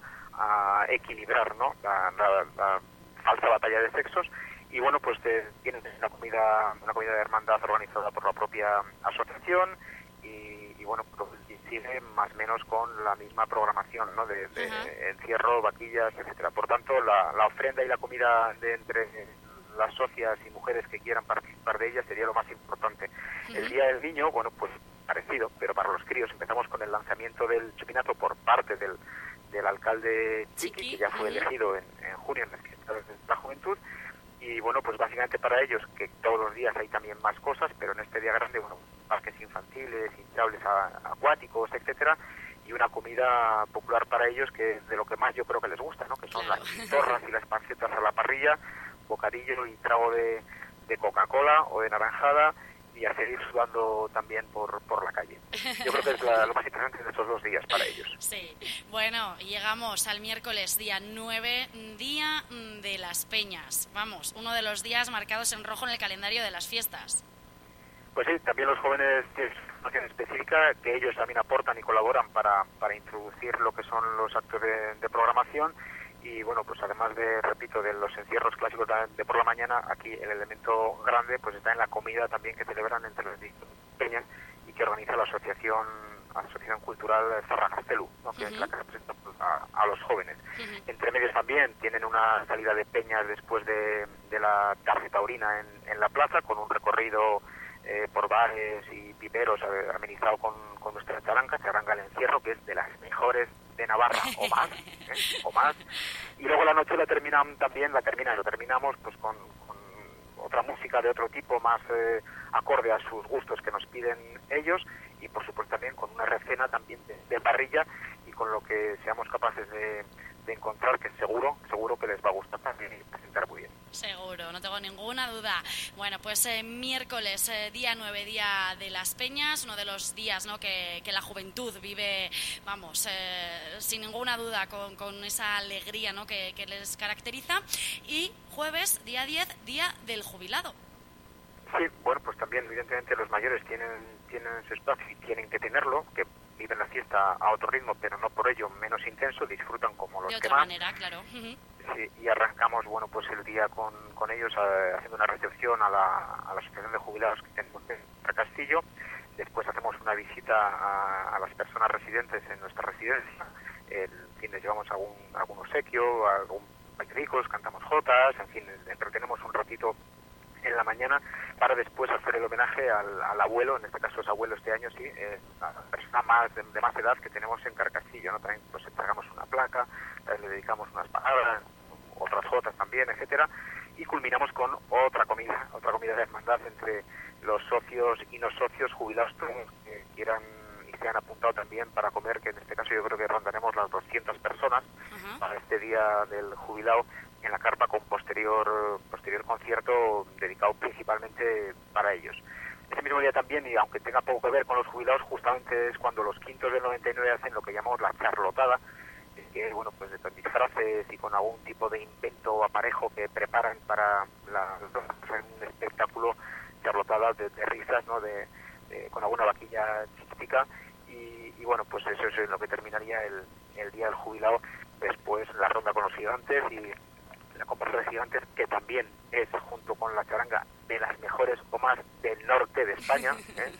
a equilibrar, ¿no? la, la, la falsa batalla de sexos. Y bueno, pues te, tienen una comida una comida de hermandad organizada por la propia asociación, y, y bueno, pues sigue más o menos con la misma programación, ¿no? de, de uh-huh. encierro, vaquillas, etcétera. Por tanto, la, la ofrenda y la comida de entre las socias y mujeres que quieran participar de ella sería lo más importante. Uh-huh. El Día del Niño, bueno, pues parecido, pero para los críos. Empezamos con el lanzamiento del chupinazo por parte del del alcalde Chiqui, que ya fue elegido en, en junio en las fiestas de la juventud, y bueno, pues básicamente para ellos, que todos los días hay también más cosas, pero en este día grande, bueno, parques infantiles, hinchables acuáticos, etcétera, y una comida popular para ellos que es de lo que más yo creo que les gusta, ¿no? Que son claro. las torras y las pancitas a la parrilla, bocadillo y trago de, de Coca-Cola o de naranjada, y a seguir sudando también por, por la calle. Yo creo que es la, lo más interesante de estos dos días para ellos. Sí, bueno, llegamos al miércoles, día nueve, Día de las Peñas. Vamos, uno de los días marcados en rojo en el calendario de las fiestas. Pues sí, también los jóvenes tienen información específica que ellos también aportan y colaboran para, para introducir lo que son los actos de, de programación. Y bueno, pues además de, repito, de los encierros clásicos de por la mañana, aquí el elemento grande pues está en la comida también que celebran entre las distintas peñas y que organiza la asociación asociación cultural Zarragastelu, ¿no? que uh-huh. es la que representa pues, a, a los jóvenes. Uh-huh. Entre medios también tienen una salida de peñas después de, de la tarde taurina en, en la plaza, con un recorrido eh, por bares y piperos eh, amenizado con, con nuestra charanga, charanga el encierro, que es de las mejores de Navarra o más, ¿eh? o más. Y luego la noche la terminan también, la terminan, lo terminamos pues con, con otra música de otro tipo, más eh, acorde a sus gustos que nos piden ellos, y por supuesto también con una recena también de, de parrilla, y con lo que seamos capaces de, de encontrar, que seguro, seguro que les va a gustar también y presentar muy bien. Seguro, no tengo ninguna duda. Bueno, pues eh, miércoles, eh, día nueve, Día de las Peñas, uno de los días, ¿no? que, que la juventud vive, vamos, eh, sin ninguna duda, con, con esa alegría, ¿no? que, que les caracteriza. Y jueves, día diez, Día del Jubilado. Sí, bueno, pues también evidentemente los mayores tienen, tienen su espacio y tienen que tenerlo, que viven la fiesta a otro ritmo, pero no por ello menos intenso, disfrutan como los de que otra más. manera, claro. Uh-huh. Sí, y arrancamos, bueno, pues el día con, con ellos a, haciendo una recepción a la, a la asociación de jubilados que tenemos en Castillo. Después hacemos una visita a, a las personas residentes en nuestra residencia, el fin les llevamos algún, algún obsequio, algún ricos, cantamos jotas, en fin, entretenemos un ratito en la mañana, para después hacer el homenaje al, al abuelo, en este caso es abuelo este año, sí, eh, a la persona más de, de más edad que tenemos en Carcastillo, ¿no? También pues entregamos una placa, también le dedicamos unas palabras, otras jotas también, etcétera, y culminamos con otra comida, otra comida de hermandad entre los socios y no socios jubilados que quieran y se han apuntado también para comer, que en este caso yo creo que rondaremos las doscientas personas uh-huh. para este día del jubilado en la carpa, con posterior posterior concierto dedicado principalmente para ellos. Ese mismo día también, y aunque tenga poco que ver con los jubilados, justamente es cuando los quintos del noventa y nueve hacen lo que llamamos la charlotada, que es, bueno, pues con disfraces y con algún tipo de invento o aparejo que preparan para la, un espectáculo, charlotada de, de risas, ¿no? De, de, con alguna vaquilla chiquitica, y, y bueno, pues eso es lo que terminaría el, el día del jubilado. Después la ronda con los gigantes y la comparsa de gigantes, que también es, junto con la charanga, de las mejores o más del norte de España, ¿eh?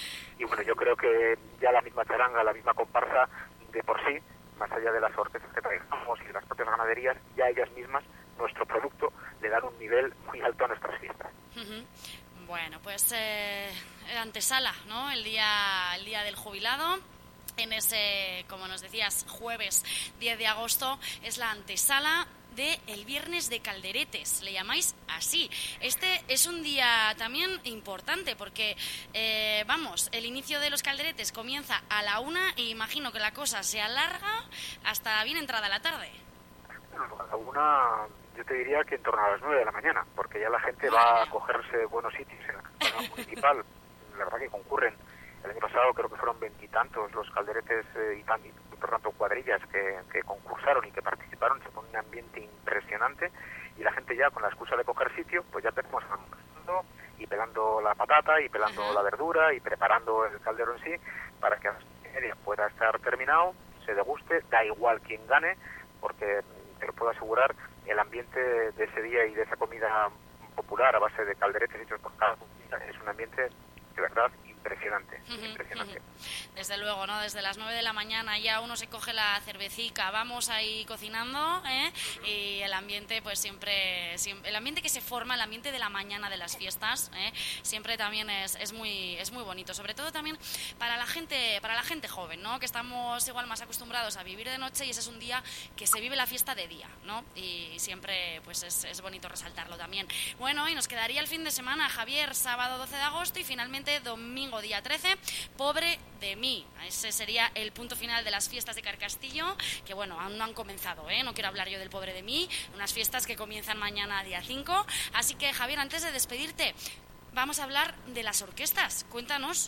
Y bueno, yo creo que ya la misma charanga, la misma comparsa, de por sí, más allá de las orquestas que traemos y de las propias ganaderías, ya ellas mismas, nuestro producto, le dan un nivel muy alto a nuestras fiestas. Uh-huh. Bueno, pues eh, la antesala, ¿no? El día, el día del jubilado. En ese, como nos decías, jueves diez de agosto, es la antesala de el Viernes de Calderetes, le llamáis así. Este es un día también importante porque, eh, vamos, el inicio de los calderetes comienza a la una e imagino que la cosa se alarga hasta bien entrada la tarde. Bueno, a la una yo te diría que en torno a las nueve de la mañana, porque ya la gente va a cogerse buenos sitios en la campaña municipal. La verdad que concurren. El año pasado creo que fueron veintitantos los calderetes eh, y, tan, y por tanto cuadrillas que, que concursaron y que participaron. Se pone un ambiente impresionante y la gente ya con la excusa de coger sitio, pues ya tenemos almorzando y pelando la patata y pelando uh-huh. la verdura y preparando el caldero en sí para que a las media pueda estar terminado, se deguste, da igual quién gane, porque te lo puedo asegurar, el ambiente de ese día y de esa comida popular a base de calderetes hechos por cada comida es un ambiente de verdad impresionante, uh-huh, impresionante. Uh-huh. Desde luego, ¿no? Desde las nueve de la mañana ya uno se coge la cervecica, vamos ahí cocinando, ¿eh? Uh-huh. Y el ambiente, pues siempre, siempre, el ambiente que se forma, el ambiente de la mañana de las fiestas, ¿eh? Siempre también es, es muy, es muy bonito, sobre todo también para la gente, para la gente joven, ¿no? Que estamos igual más acostumbrados a vivir de noche y ese es un día que se vive la fiesta de día, ¿no? Y siempre, pues es, es bonito resaltarlo también. Bueno, y nos quedaría el fin de semana, Javier, sábado doce de agosto y finalmente domingo día trece, Pobre de mí. Ese sería el punto final de las fiestas de Carcastillo, que bueno, aún no han comenzado, ¿eh? No quiero hablar yo del Pobre de mí, unas fiestas que comienzan mañana día cinco. Así que, Javier, antes de despedirte, vamos a hablar de las orquestas. Cuéntanos.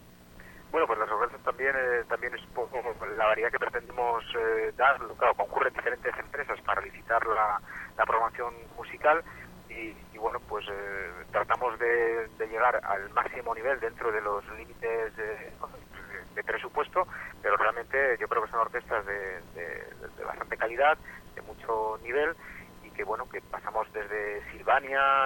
Bueno, pues las orquestas también eh, también es un poco la variedad que pretendemos eh, dar. Claro, concurren diferentes empresas para licitar la, la programación musical. Y, y bueno, pues eh, tratamos de, de llegar al máximo nivel dentro de los límites de, de, de presupuesto, pero realmente yo creo que son orquestas de, de, de bastante calidad, de mucho nivel, y que bueno, que pasamos desde Silvania,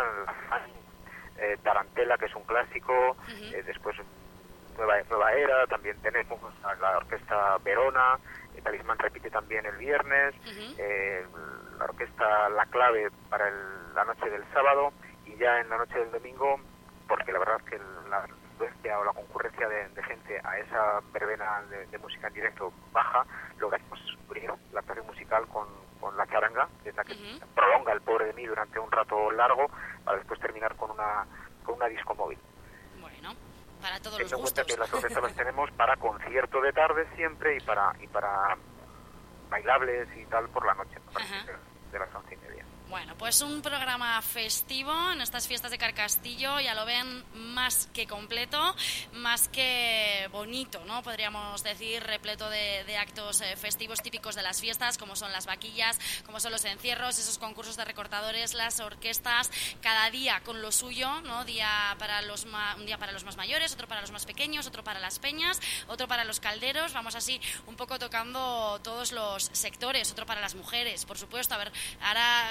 eh, Tarantela, que es un clásico, uh-huh. eh, después Nueva, Nueva Era, también tenemos la orquesta Verona, el Talismán repite también el viernes, uh-huh. eh, la orquesta La Clave para el, la noche del sábado, y ya en la noche del domingo, porque la verdad es que la afluencia o la concurrencia de, de gente a esa verbena de, de música en directo baja, lo que hacemos es primero la actuación musical con, con la charanga, que es la que uh-huh. prolonga el Pobre de mí durante un rato largo, para después terminar con una, con una disco móvil. Bueno, para todos los gustos. Ten en cuenta que las orquestas las tenemos para concierto de tarde siempre y para y para bailables y tal por la noche, a partir uh-huh. de, de las once y media. Bueno, pues un programa festivo en estas fiestas de Carcastillo, ya lo ven, más que completo, más que bonito, ¿no? Podríamos decir, repleto de, de actos eh, festivos típicos de las fiestas, como son las vaquillas, como son los encierros, esos concursos de recortadores, las orquestas, cada día con lo suyo, ¿no? Día para los ma- un día para los más mayores, otro para los más pequeños, otro para las peñas, otro para los calderos, vamos así un poco tocando todos los sectores, otro para las mujeres, por supuesto. A ver, ahora dirán los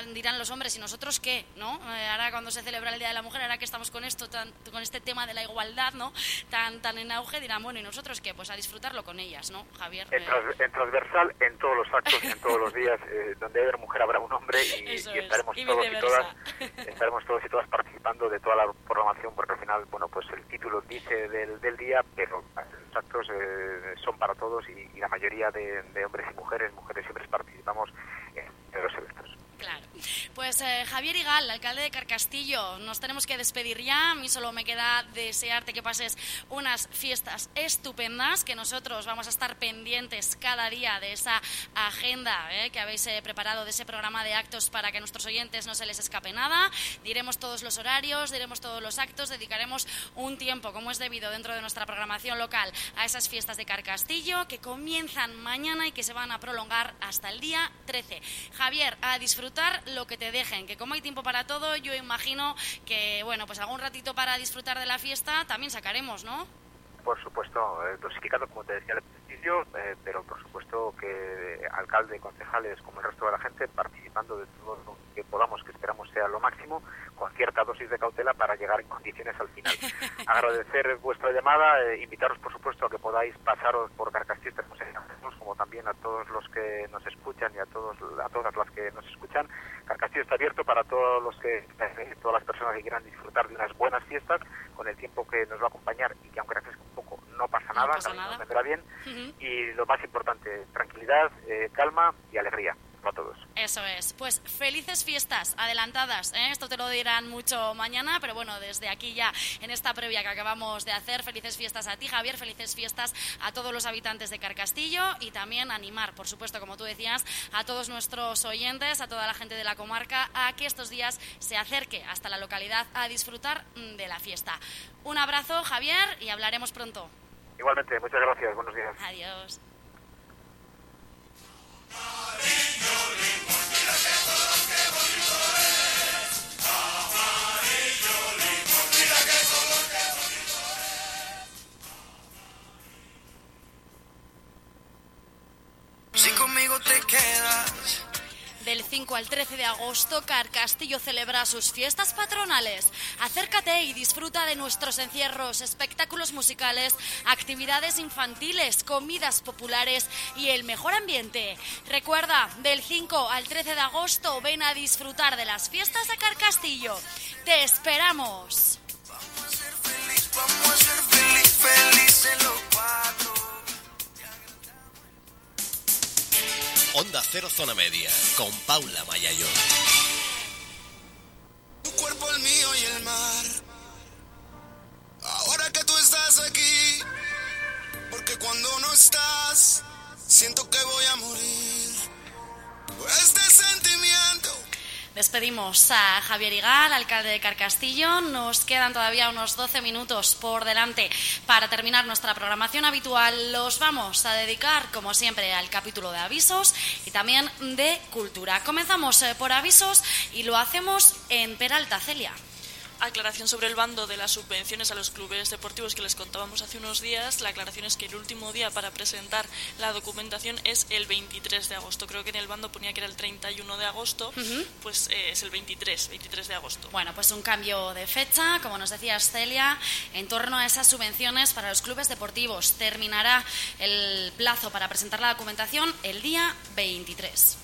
los hombres, ¿y nosotros qué? ¿No? Eh, ahora cuando se celebra el Día de la Mujer, ahora que estamos con esto, tan, con este tema de la igualdad, ¿no? Tan, tan en auge, dirán, bueno, ¿y nosotros qué? Pues a disfrutarlo con ellas, ¿no, Javier? En, tras, en transversal, en todos los actos, en todos los días, eh, donde haya mujer habrá un hombre y, y estaremos y todos y todas, estaremos todos y todas participando de toda la programación, porque al final, bueno, pues el título dice del, del día, pero los actos eh, son para todos y, y la mayoría de, de hombres y mujeres, mujeres siempre participamos en, en los eventos. Claro. Pues eh, Javier Igal, alcalde de Carcastillo, nos tenemos que despedir ya. A mí solo me queda desearte que pases unas fiestas estupendas, que nosotros vamos a estar pendientes cada día de esa agenda eh, que habéis eh, preparado, de ese programa de actos para que a nuestros oyentes no se les escape nada. Diremos todos los horarios, diremos todos los actos, dedicaremos un tiempo, como es debido dentro de nuestra programación local, a esas fiestas de Carcastillo que comienzan mañana y que se van a prolongar hasta el día trece. Javier, a disfrutar lo que te dejen, que como hay tiempo para todo, yo imagino que, bueno, pues algún ratito para disfrutar de la fiesta también sacaremos, ¿no? Por supuesto, eh, dosificando, como te decía al principio, eh, pero por supuesto que alcalde, concejales, como el resto de la gente, participando de todo lo que podamos, que esperamos sea lo máximo, con cierta dosis de cautela para llegar en condiciones al final. Agradecer vuestra llamada, eh, invitaros, por supuesto, a que podáis pasaros por Carcastillo, como también a todos los que nos escuchan y a todos a todas las que nos escuchan. Carcastillo está abierto para todos los que eh, todas las personas que quieran disfrutar de unas buenas fiestas, con el tiempo que nos va a acompañar y que aunque refresque un poco no pasa nada, no pasa también nada. nos vendrá bien. Uh-huh. Y lo más importante, tranquilidad, eh, calma y alegría para todos. Eso es. Pues felices fiestas adelantadas, ¿eh? Esto te lo dirán mucho mañana, pero bueno, desde aquí ya en esta previa que acabamos de hacer, felices fiestas a ti, Javier, felices fiestas a todos los habitantes de Carcastillo y también animar, por supuesto, como tú decías, a todos nuestros oyentes, a toda la gente de la comarca, a que estos días se acerque hasta la localidad a disfrutar de la fiesta. Un abrazo, Javier, y hablaremos pronto. Igualmente, muchas gracias, buenos días. Adiós. Si conmigo te quedas. Del cinco al trece de agosto, Carcastillo celebra sus fiestas patronales. Acércate y disfruta de nuestros encierros, espectáculos musicales, actividades infantiles, comidas populares y el mejor ambiente. Recuerda, del cinco al trece de agosto, ven a disfrutar de las fiestas de Carcastillo. ¡Te esperamos! Vamos a ser feliz, vamos a ser feliz, felices los cuatro. Onda Cero Zona Media, con Paula Mayayo. Tu cuerpo, el mío y el mar. Ahora que tú estás aquí, porque cuando no estás, siento que voy a morir. Este sentimiento. Despedimos a Javier Igal, alcalde de Carcastillo. Nos quedan todavía unos doce minutos por delante para terminar nuestra programación habitual. Los vamos a dedicar, como siempre, al capítulo de avisos y también de cultura. Comenzamos eh, por avisos y lo hacemos en Peralta, Celia. Aclaración sobre el bando de las subvenciones a los clubes deportivos que les contábamos hace unos días. La aclaración es que el último día para presentar la documentación es el veintitrés de agosto. Creo que en el bando ponía que era el treinta y uno de agosto, uh-huh. pues eh, es el veintitrés de agosto. Bueno, pues un cambio de fecha, como nos decías, Celia, en torno a esas subvenciones para los clubes deportivos. Terminará el plazo para presentar la documentación el día veintitrés.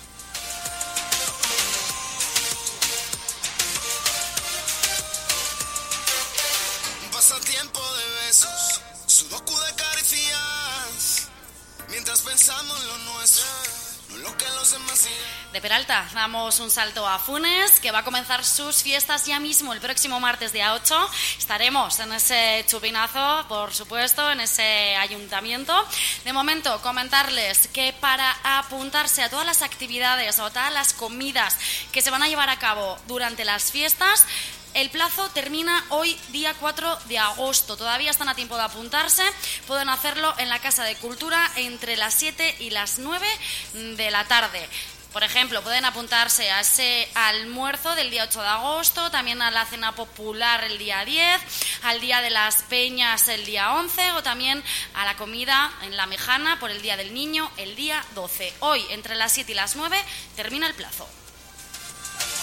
Tiempo de besos, sudoku de caricias, mientras pensamos en lo nuestro, no en lo que los demás digan. De Peralta damos un salto a Funes, que va a comenzar sus fiestas ya mismo el próximo martes día ocho. Estaremos en ese chupinazo, por supuesto, en ese ayuntamiento. De momento, comentarles que para apuntarse a todas las actividades o a todas las comidas que se van a llevar a cabo durante las fiestas, el plazo termina hoy, día cuatro de agosto. Todavía están a tiempo de apuntarse. Pueden hacerlo en la Casa de Cultura entre las siete y las nueve de la tarde. Por ejemplo, pueden apuntarse a ese almuerzo del día ocho de agosto, también a la cena popular el día diez, al día de las peñas el día once o también a la comida en la Mejana por el Día del Niño el día doce. Hoy, entre las siete y las nueve, termina el plazo.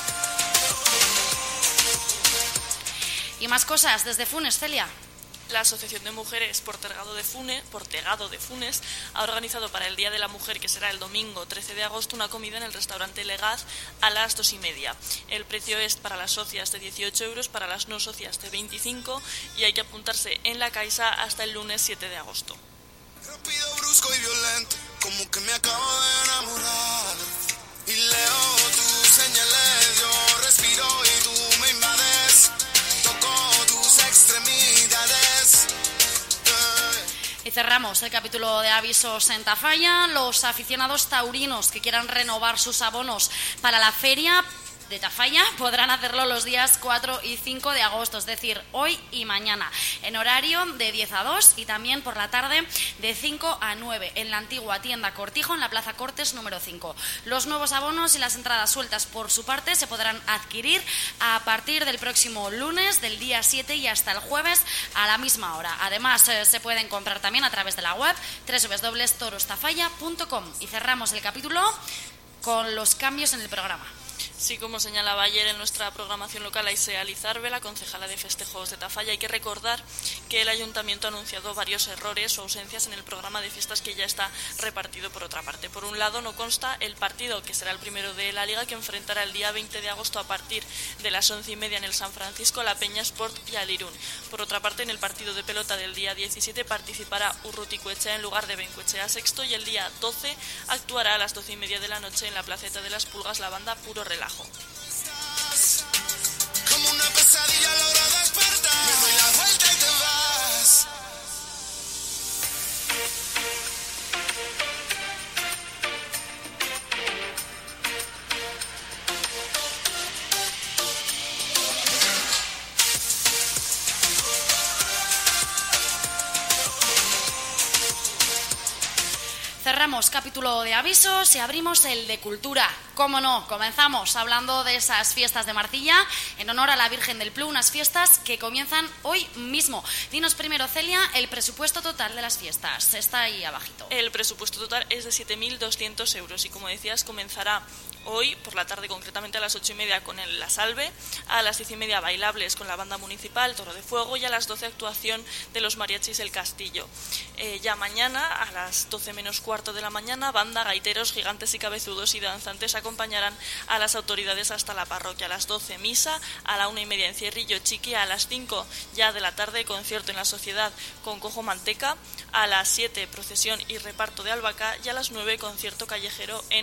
Y más cosas desde Funes, Celia. La Asociación de Mujeres Portegado de Funes, Portegado de Funes ha organizado para el Día de la Mujer, que será el domingo trece de agosto, una comida en el restaurante Legaz a las dos y media. El precio es para las socias de dieciocho euros, para las no socias de veinticinco, y hay que apuntarse en la Caixa hasta el lunes siete de agosto. Rápido, brusco y violento, como que me acabo de enamorar. Y leo tus señales, yo respiro y tú me invades. Toco tus extremidades. Y cerramos el capítulo de avisos en Tafalla. Los aficionados taurinos que quieran renovar sus abonos para la feria de Tafalla podrán hacerlo los días cuatro y cinco de agosto, es decir, hoy y mañana, en horario de diez a dos y también por la tarde de cinco a nueve en la antigua tienda Cortijo, en la Plaza Cortes número cinco. Los nuevos abonos y las entradas sueltas por su parte se podrán adquirir a partir del próximo lunes, del día siete, y hasta el jueves a la misma hora. Además, eh, se pueden comprar también a través de la web doble u doble u doble u punto torostafalla punto com. Y cerramos el capítulo con los cambios en el programa. Sí, como señalaba ayer en nuestra programación local Aisea Lizarbe, la concejala de festejos de Tafalla, hay que recordar que el ayuntamiento ha anunciado varios errores o ausencias en el programa de fiestas que ya está repartido por otra parte. Por un lado, no consta el partido, que será el primero de la Liga, que enfrentará el día veinte de agosto a partir de las once y media en el San Francisco, la Peña Sport y al Irún. Por otra parte, en el partido de pelota del día diecisiete participará Urruticoechea en lugar de Bencoechea Sexto, y el día doce actuará a las doce y media de la noche en la Placeta de las Pulgas la banda Puro Relajo. Como una pesadilla logro despertar. Me doy la vuelta y te vas. Cerramos capítulo de avisos y abrimos el de cultura. Cómo no, comenzamos hablando de esas fiestas de Marcilla en honor a la Virgen del Plu, unas fiestas que comienzan hoy mismo. Dinos primero, Celia, el presupuesto total de las fiestas. Está ahí abajito. El presupuesto total es de siete mil doscientos euros y, como decías, comenzará hoy por la tarde, concretamente a las ocho y media con el La Salve, a las diez y media bailables con la banda municipal Toro de Fuego y a las doce actuación de los mariachis El Castillo. Eh, ya mañana a las doce menos cuarto de la mañana, banda, gaiteros, gigantes y cabezudos y danzantes acompañarán a las autoridades hasta la parroquia. A las doce misa, a la una y media encierrillo chiqui, a las cinco ya de la tarde concierto en la Sociedad con Cojo Manteca, a las siete procesión y reparto de albahaca y a las nueve concierto callejero en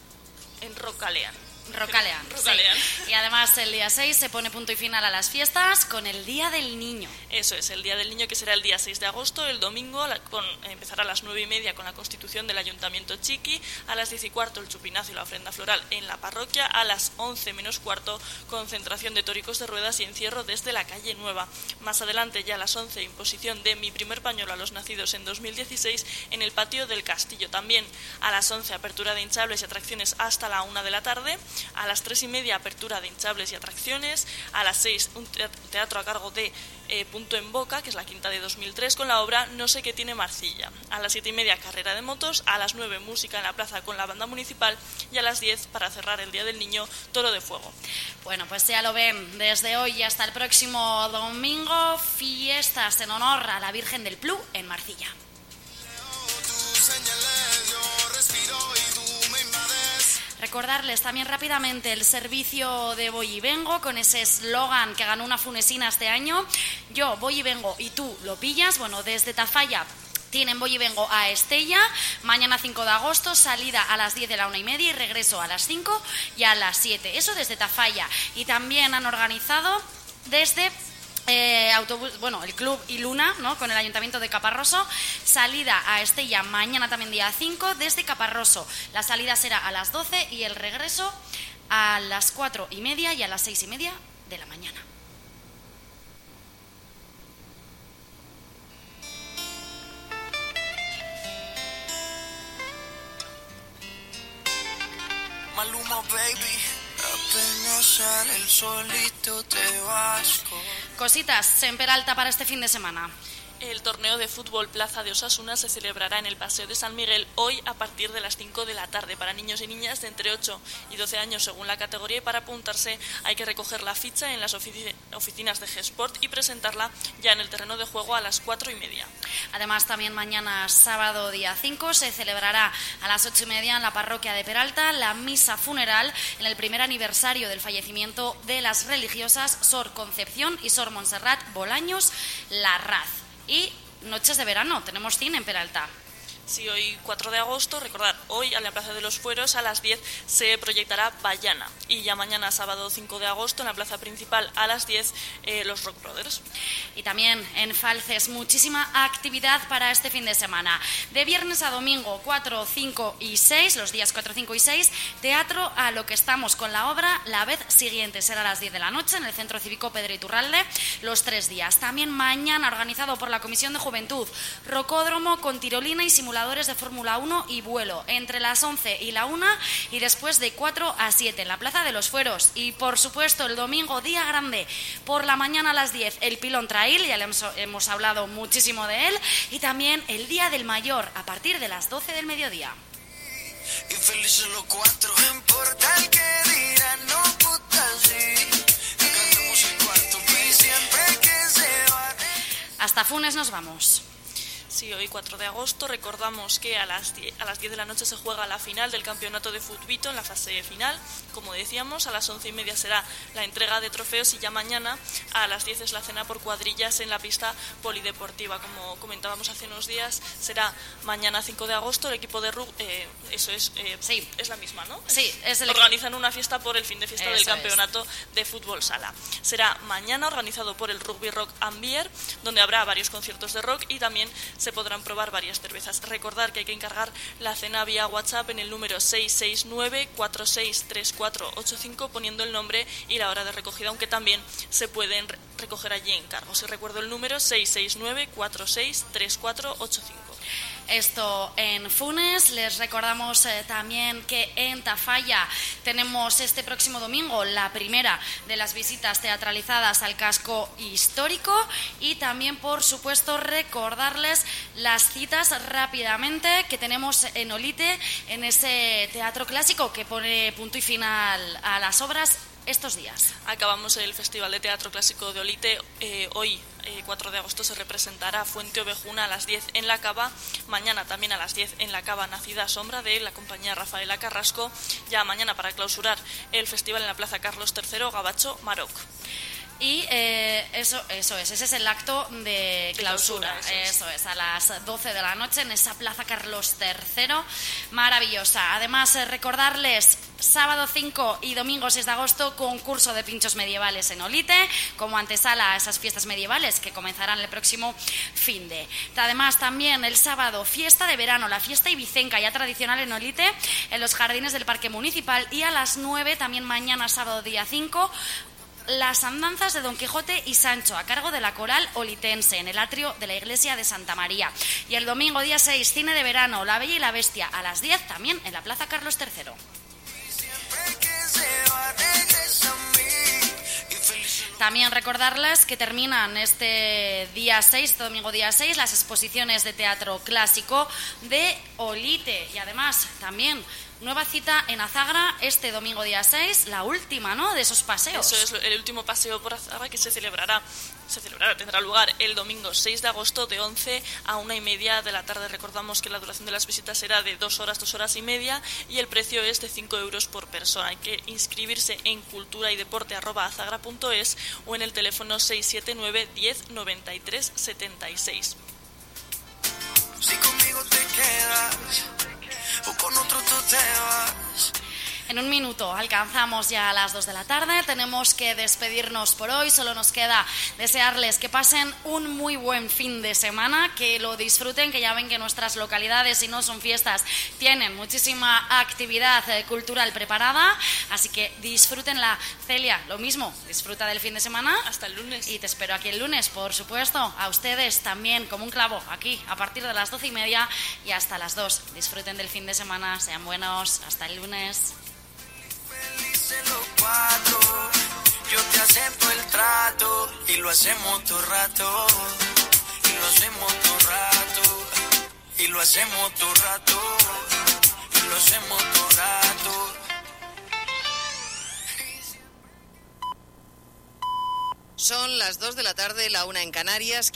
en Rocalean. Rocalean, Rocalean. Sí. Y además el día seis se pone punto y final a las fiestas con el Día del Niño. Eso es, el Día del Niño, que será el día seis de agosto, el domingo, con, empezará a las nueve y media con la constitución del Ayuntamiento Chiqui, a las diez y cuarto el chupinazo y la ofrenda floral en la parroquia, a las once menos cuarto concentración de tóricos de ruedas y encierro desde la calle Nueva. Más adelante, ya a las once, imposición de Mi primer pañuelo a los nacidos en dos mil dieciséis en el patio del Castillo. También a las once, apertura de hinchables y atracciones hasta la una de la tarde. A las tres y media, apertura de hinchables y atracciones. A las seis, un teatro a cargo de eh, Punto en Boca, que es la quinta de dos mil tres, con la obra No sé qué tiene Marcilla. A las siete y media, carrera de motos. A las nueve, música en la plaza con la banda municipal. Y a las diez, para cerrar el Día del Niño, Toro de Fuego. Bueno, pues ya lo ven, desde hoy hasta el próximo domingo, fiestas en honor a la Virgen del Plu en Marcilla. Recordarles también rápidamente el servicio de Voy y Vengo con ese eslogan que ganó una funesina este año. Yo voy y vengo y tú lo pillas. Bueno, desde Tafalla tienen Voy y Vengo a Estella, mañana cinco de agosto, salida a las diez de la una y media y regreso a las cinco y a las siete. Eso desde Tafalla. Y también han organizado desde Eh, autobús, bueno, el Club y Luna, ¿no?, con el Ayuntamiento de Caparroso, salida a Estella mañana también día cinco desde Caparroso. La salida será a las doce y el regreso a las cuatro y media y a las seis y media de la mañana. Maluma, baby. Apenas sale el solito te vas. Cositas en Peralta para este fin de semana. El torneo de fútbol Plaza de Osasuna se celebrará en el Paseo de San Miguel hoy a partir de las cinco de la tarde para niños y niñas de entre ocho y doce años según la categoría, y para apuntarse hay que recoger la ficha en las ofici- oficinas de G-Sport y presentarla ya en el terreno de juego a las cuatro y media. Además, también mañana sábado día cinco se celebrará a las ocho y media en la parroquia de Peralta la misa funeral en el primer aniversario del fallecimiento de las religiosas Sor Concepción y Sor Montserrat Bolaños Larraz. Y noches de verano, tenemos cine en Peralta. Sí, hoy cuatro de agosto, recordar, hoy en la Plaza de los Fueros a las diez se proyectará Bayana, y ya mañana sábado cinco de agosto en la plaza principal a las diez eh, los Rock Brothers. Y también en Falces muchísima actividad para este fin de semana. De viernes a domingo cuatro, cinco y seis, los días cuatro, cinco y seis, teatro a lo que estamos con la obra La vez siguiente, será a las diez de la noche en el Centro Cívico Pedro Iturralde los tres días. También mañana organizado por la Comisión de Juventud, rocódromo con tirolina y simulación de Fórmula uno y vuelo entre las once y la una y después de cuatro a siete en la Plaza de los Fueros. Y por supuesto el domingo, día grande, por la mañana a las diez el Pilón Trail, ya le hemos, hemos hablado muchísimo de él, y también el Día del Mayor a partir de las doce del mediodía. Y felices los cuatro, no importa el que dirán, no puta sí. Cantamos el cuarto y siempre que se va. Hasta Funes nos vamos. Sí, hoy cuatro de agosto recordamos que a las diez, a las diez de la noche se juega la final del campeonato de futbito en la fase final. Como decíamos, a las once y media será la entrega de trofeos y ya mañana a las diez es la cena por cuadrillas en la pista polideportiva. Como comentábamos hace unos días, será mañana cinco de agosto el equipo de rugby, eh, eso es, eh, sí. es la misma, ¿no? Sí, es el Organizan una fiesta por el fin de fiesta eso del campeonato es. de fútbol sala. Será mañana organizado por el Rugby Rock and Beer, donde habrá varios conciertos de rock y también se podrán probar varias cervezas. Recordar que hay que encargar la cena vía WhatsApp en el número seis seis nueve, cuatro seis tres cuatro ocho cinco poniendo el nombre y la hora de recogida, aunque también se pueden recoger allí encargos. Y recuerdo el número seis seis nueve, cuatro seis tres cuatro ocho cinco. Esto en Funes. Les recordamos eh, también que en Tafalla tenemos este próximo domingo la primera de las visitas teatralizadas al casco histórico, y también, por supuesto, recordarles las citas rápidamente que tenemos en Olite, en ese teatro clásico que pone punto y final a las obras estos días. Acabamos el Festival de Teatro Clásico de Olite. Eh, hoy, eh, cuatro de agosto, se representará Fuente Ovejuna a las diez en la Cava. Mañana también a las diez en la Cava Nacida Sombra de la compañía Rafaela Carrasco. Ya mañana, para clausurar el festival en la Plaza Carlos tercero, Gabacho Maroc. Y eh, eso, eso es, ese es el acto de clausura, de clausura eso, eso es, a las doce de la noche en esa Plaza Carlos tercero, maravillosa. Además, eh, recordarles, sábado cinco y domingo seis de agosto, concurso de pinchos medievales en Olite, como antesala a esas fiestas medievales que comenzarán el próximo fin de. Además, también el sábado, fiesta de verano, la fiesta ibicenca ya tradicional en Olite, en los jardines del Parque Municipal, y a las nueve, también mañana sábado día cinco, las andanzas de Don Quijote y Sancho a cargo de la coral olitense en el atrio de la iglesia de Santa María. Y el domingo día seis, cine de verano, La Bella y la Bestia a las diez, también en la Plaza Carlos tercero. También recordarles que terminan este día seis, este domingo día seis, las exposiciones de teatro clásico de Olite. Y además también nueva cita en Azagra este domingo día seis, la última, ¿no?, de esos paseos. Eso es el último paseo por Azagra, que se celebrará, se celebrará, tendrá lugar el domingo seis de agosto de once a una y media de la tarde. Recordamos que la duración de las visitas será de dos horas, dos horas y media, y el precio es de cinco euros por persona. Hay que inscribirse en cultura y deporte arroba azagra punto es o en el teléfono seis siete nueve, diez, noventa y tres, setenta y seis. Si conmigo te quedas o con otro tú te vas. En un minuto alcanzamos ya a las dos de la tarde, tenemos que despedirnos por hoy, solo nos queda desearles que pasen un muy buen fin de semana, que lo disfruten, que ya ven que nuestras localidades, si no son fiestas, tienen muchísima actividad cultural preparada, así que disfrútenla. Celia, lo mismo, disfruta del fin de semana. Hasta el lunes. Y te espero aquí el lunes, por supuesto, a ustedes también, como un clavo, aquí, a partir de las doce y media y hasta las dos. Disfruten del fin de semana, sean buenos, hasta el lunes. Los cuatro, yo te acepto el trato y lo hacemos todo rato. y lo hacemos todo rato, y lo hacemos todo rato, y lo hacemos todo rato. Son las dos de la tarde, la una en Canarias.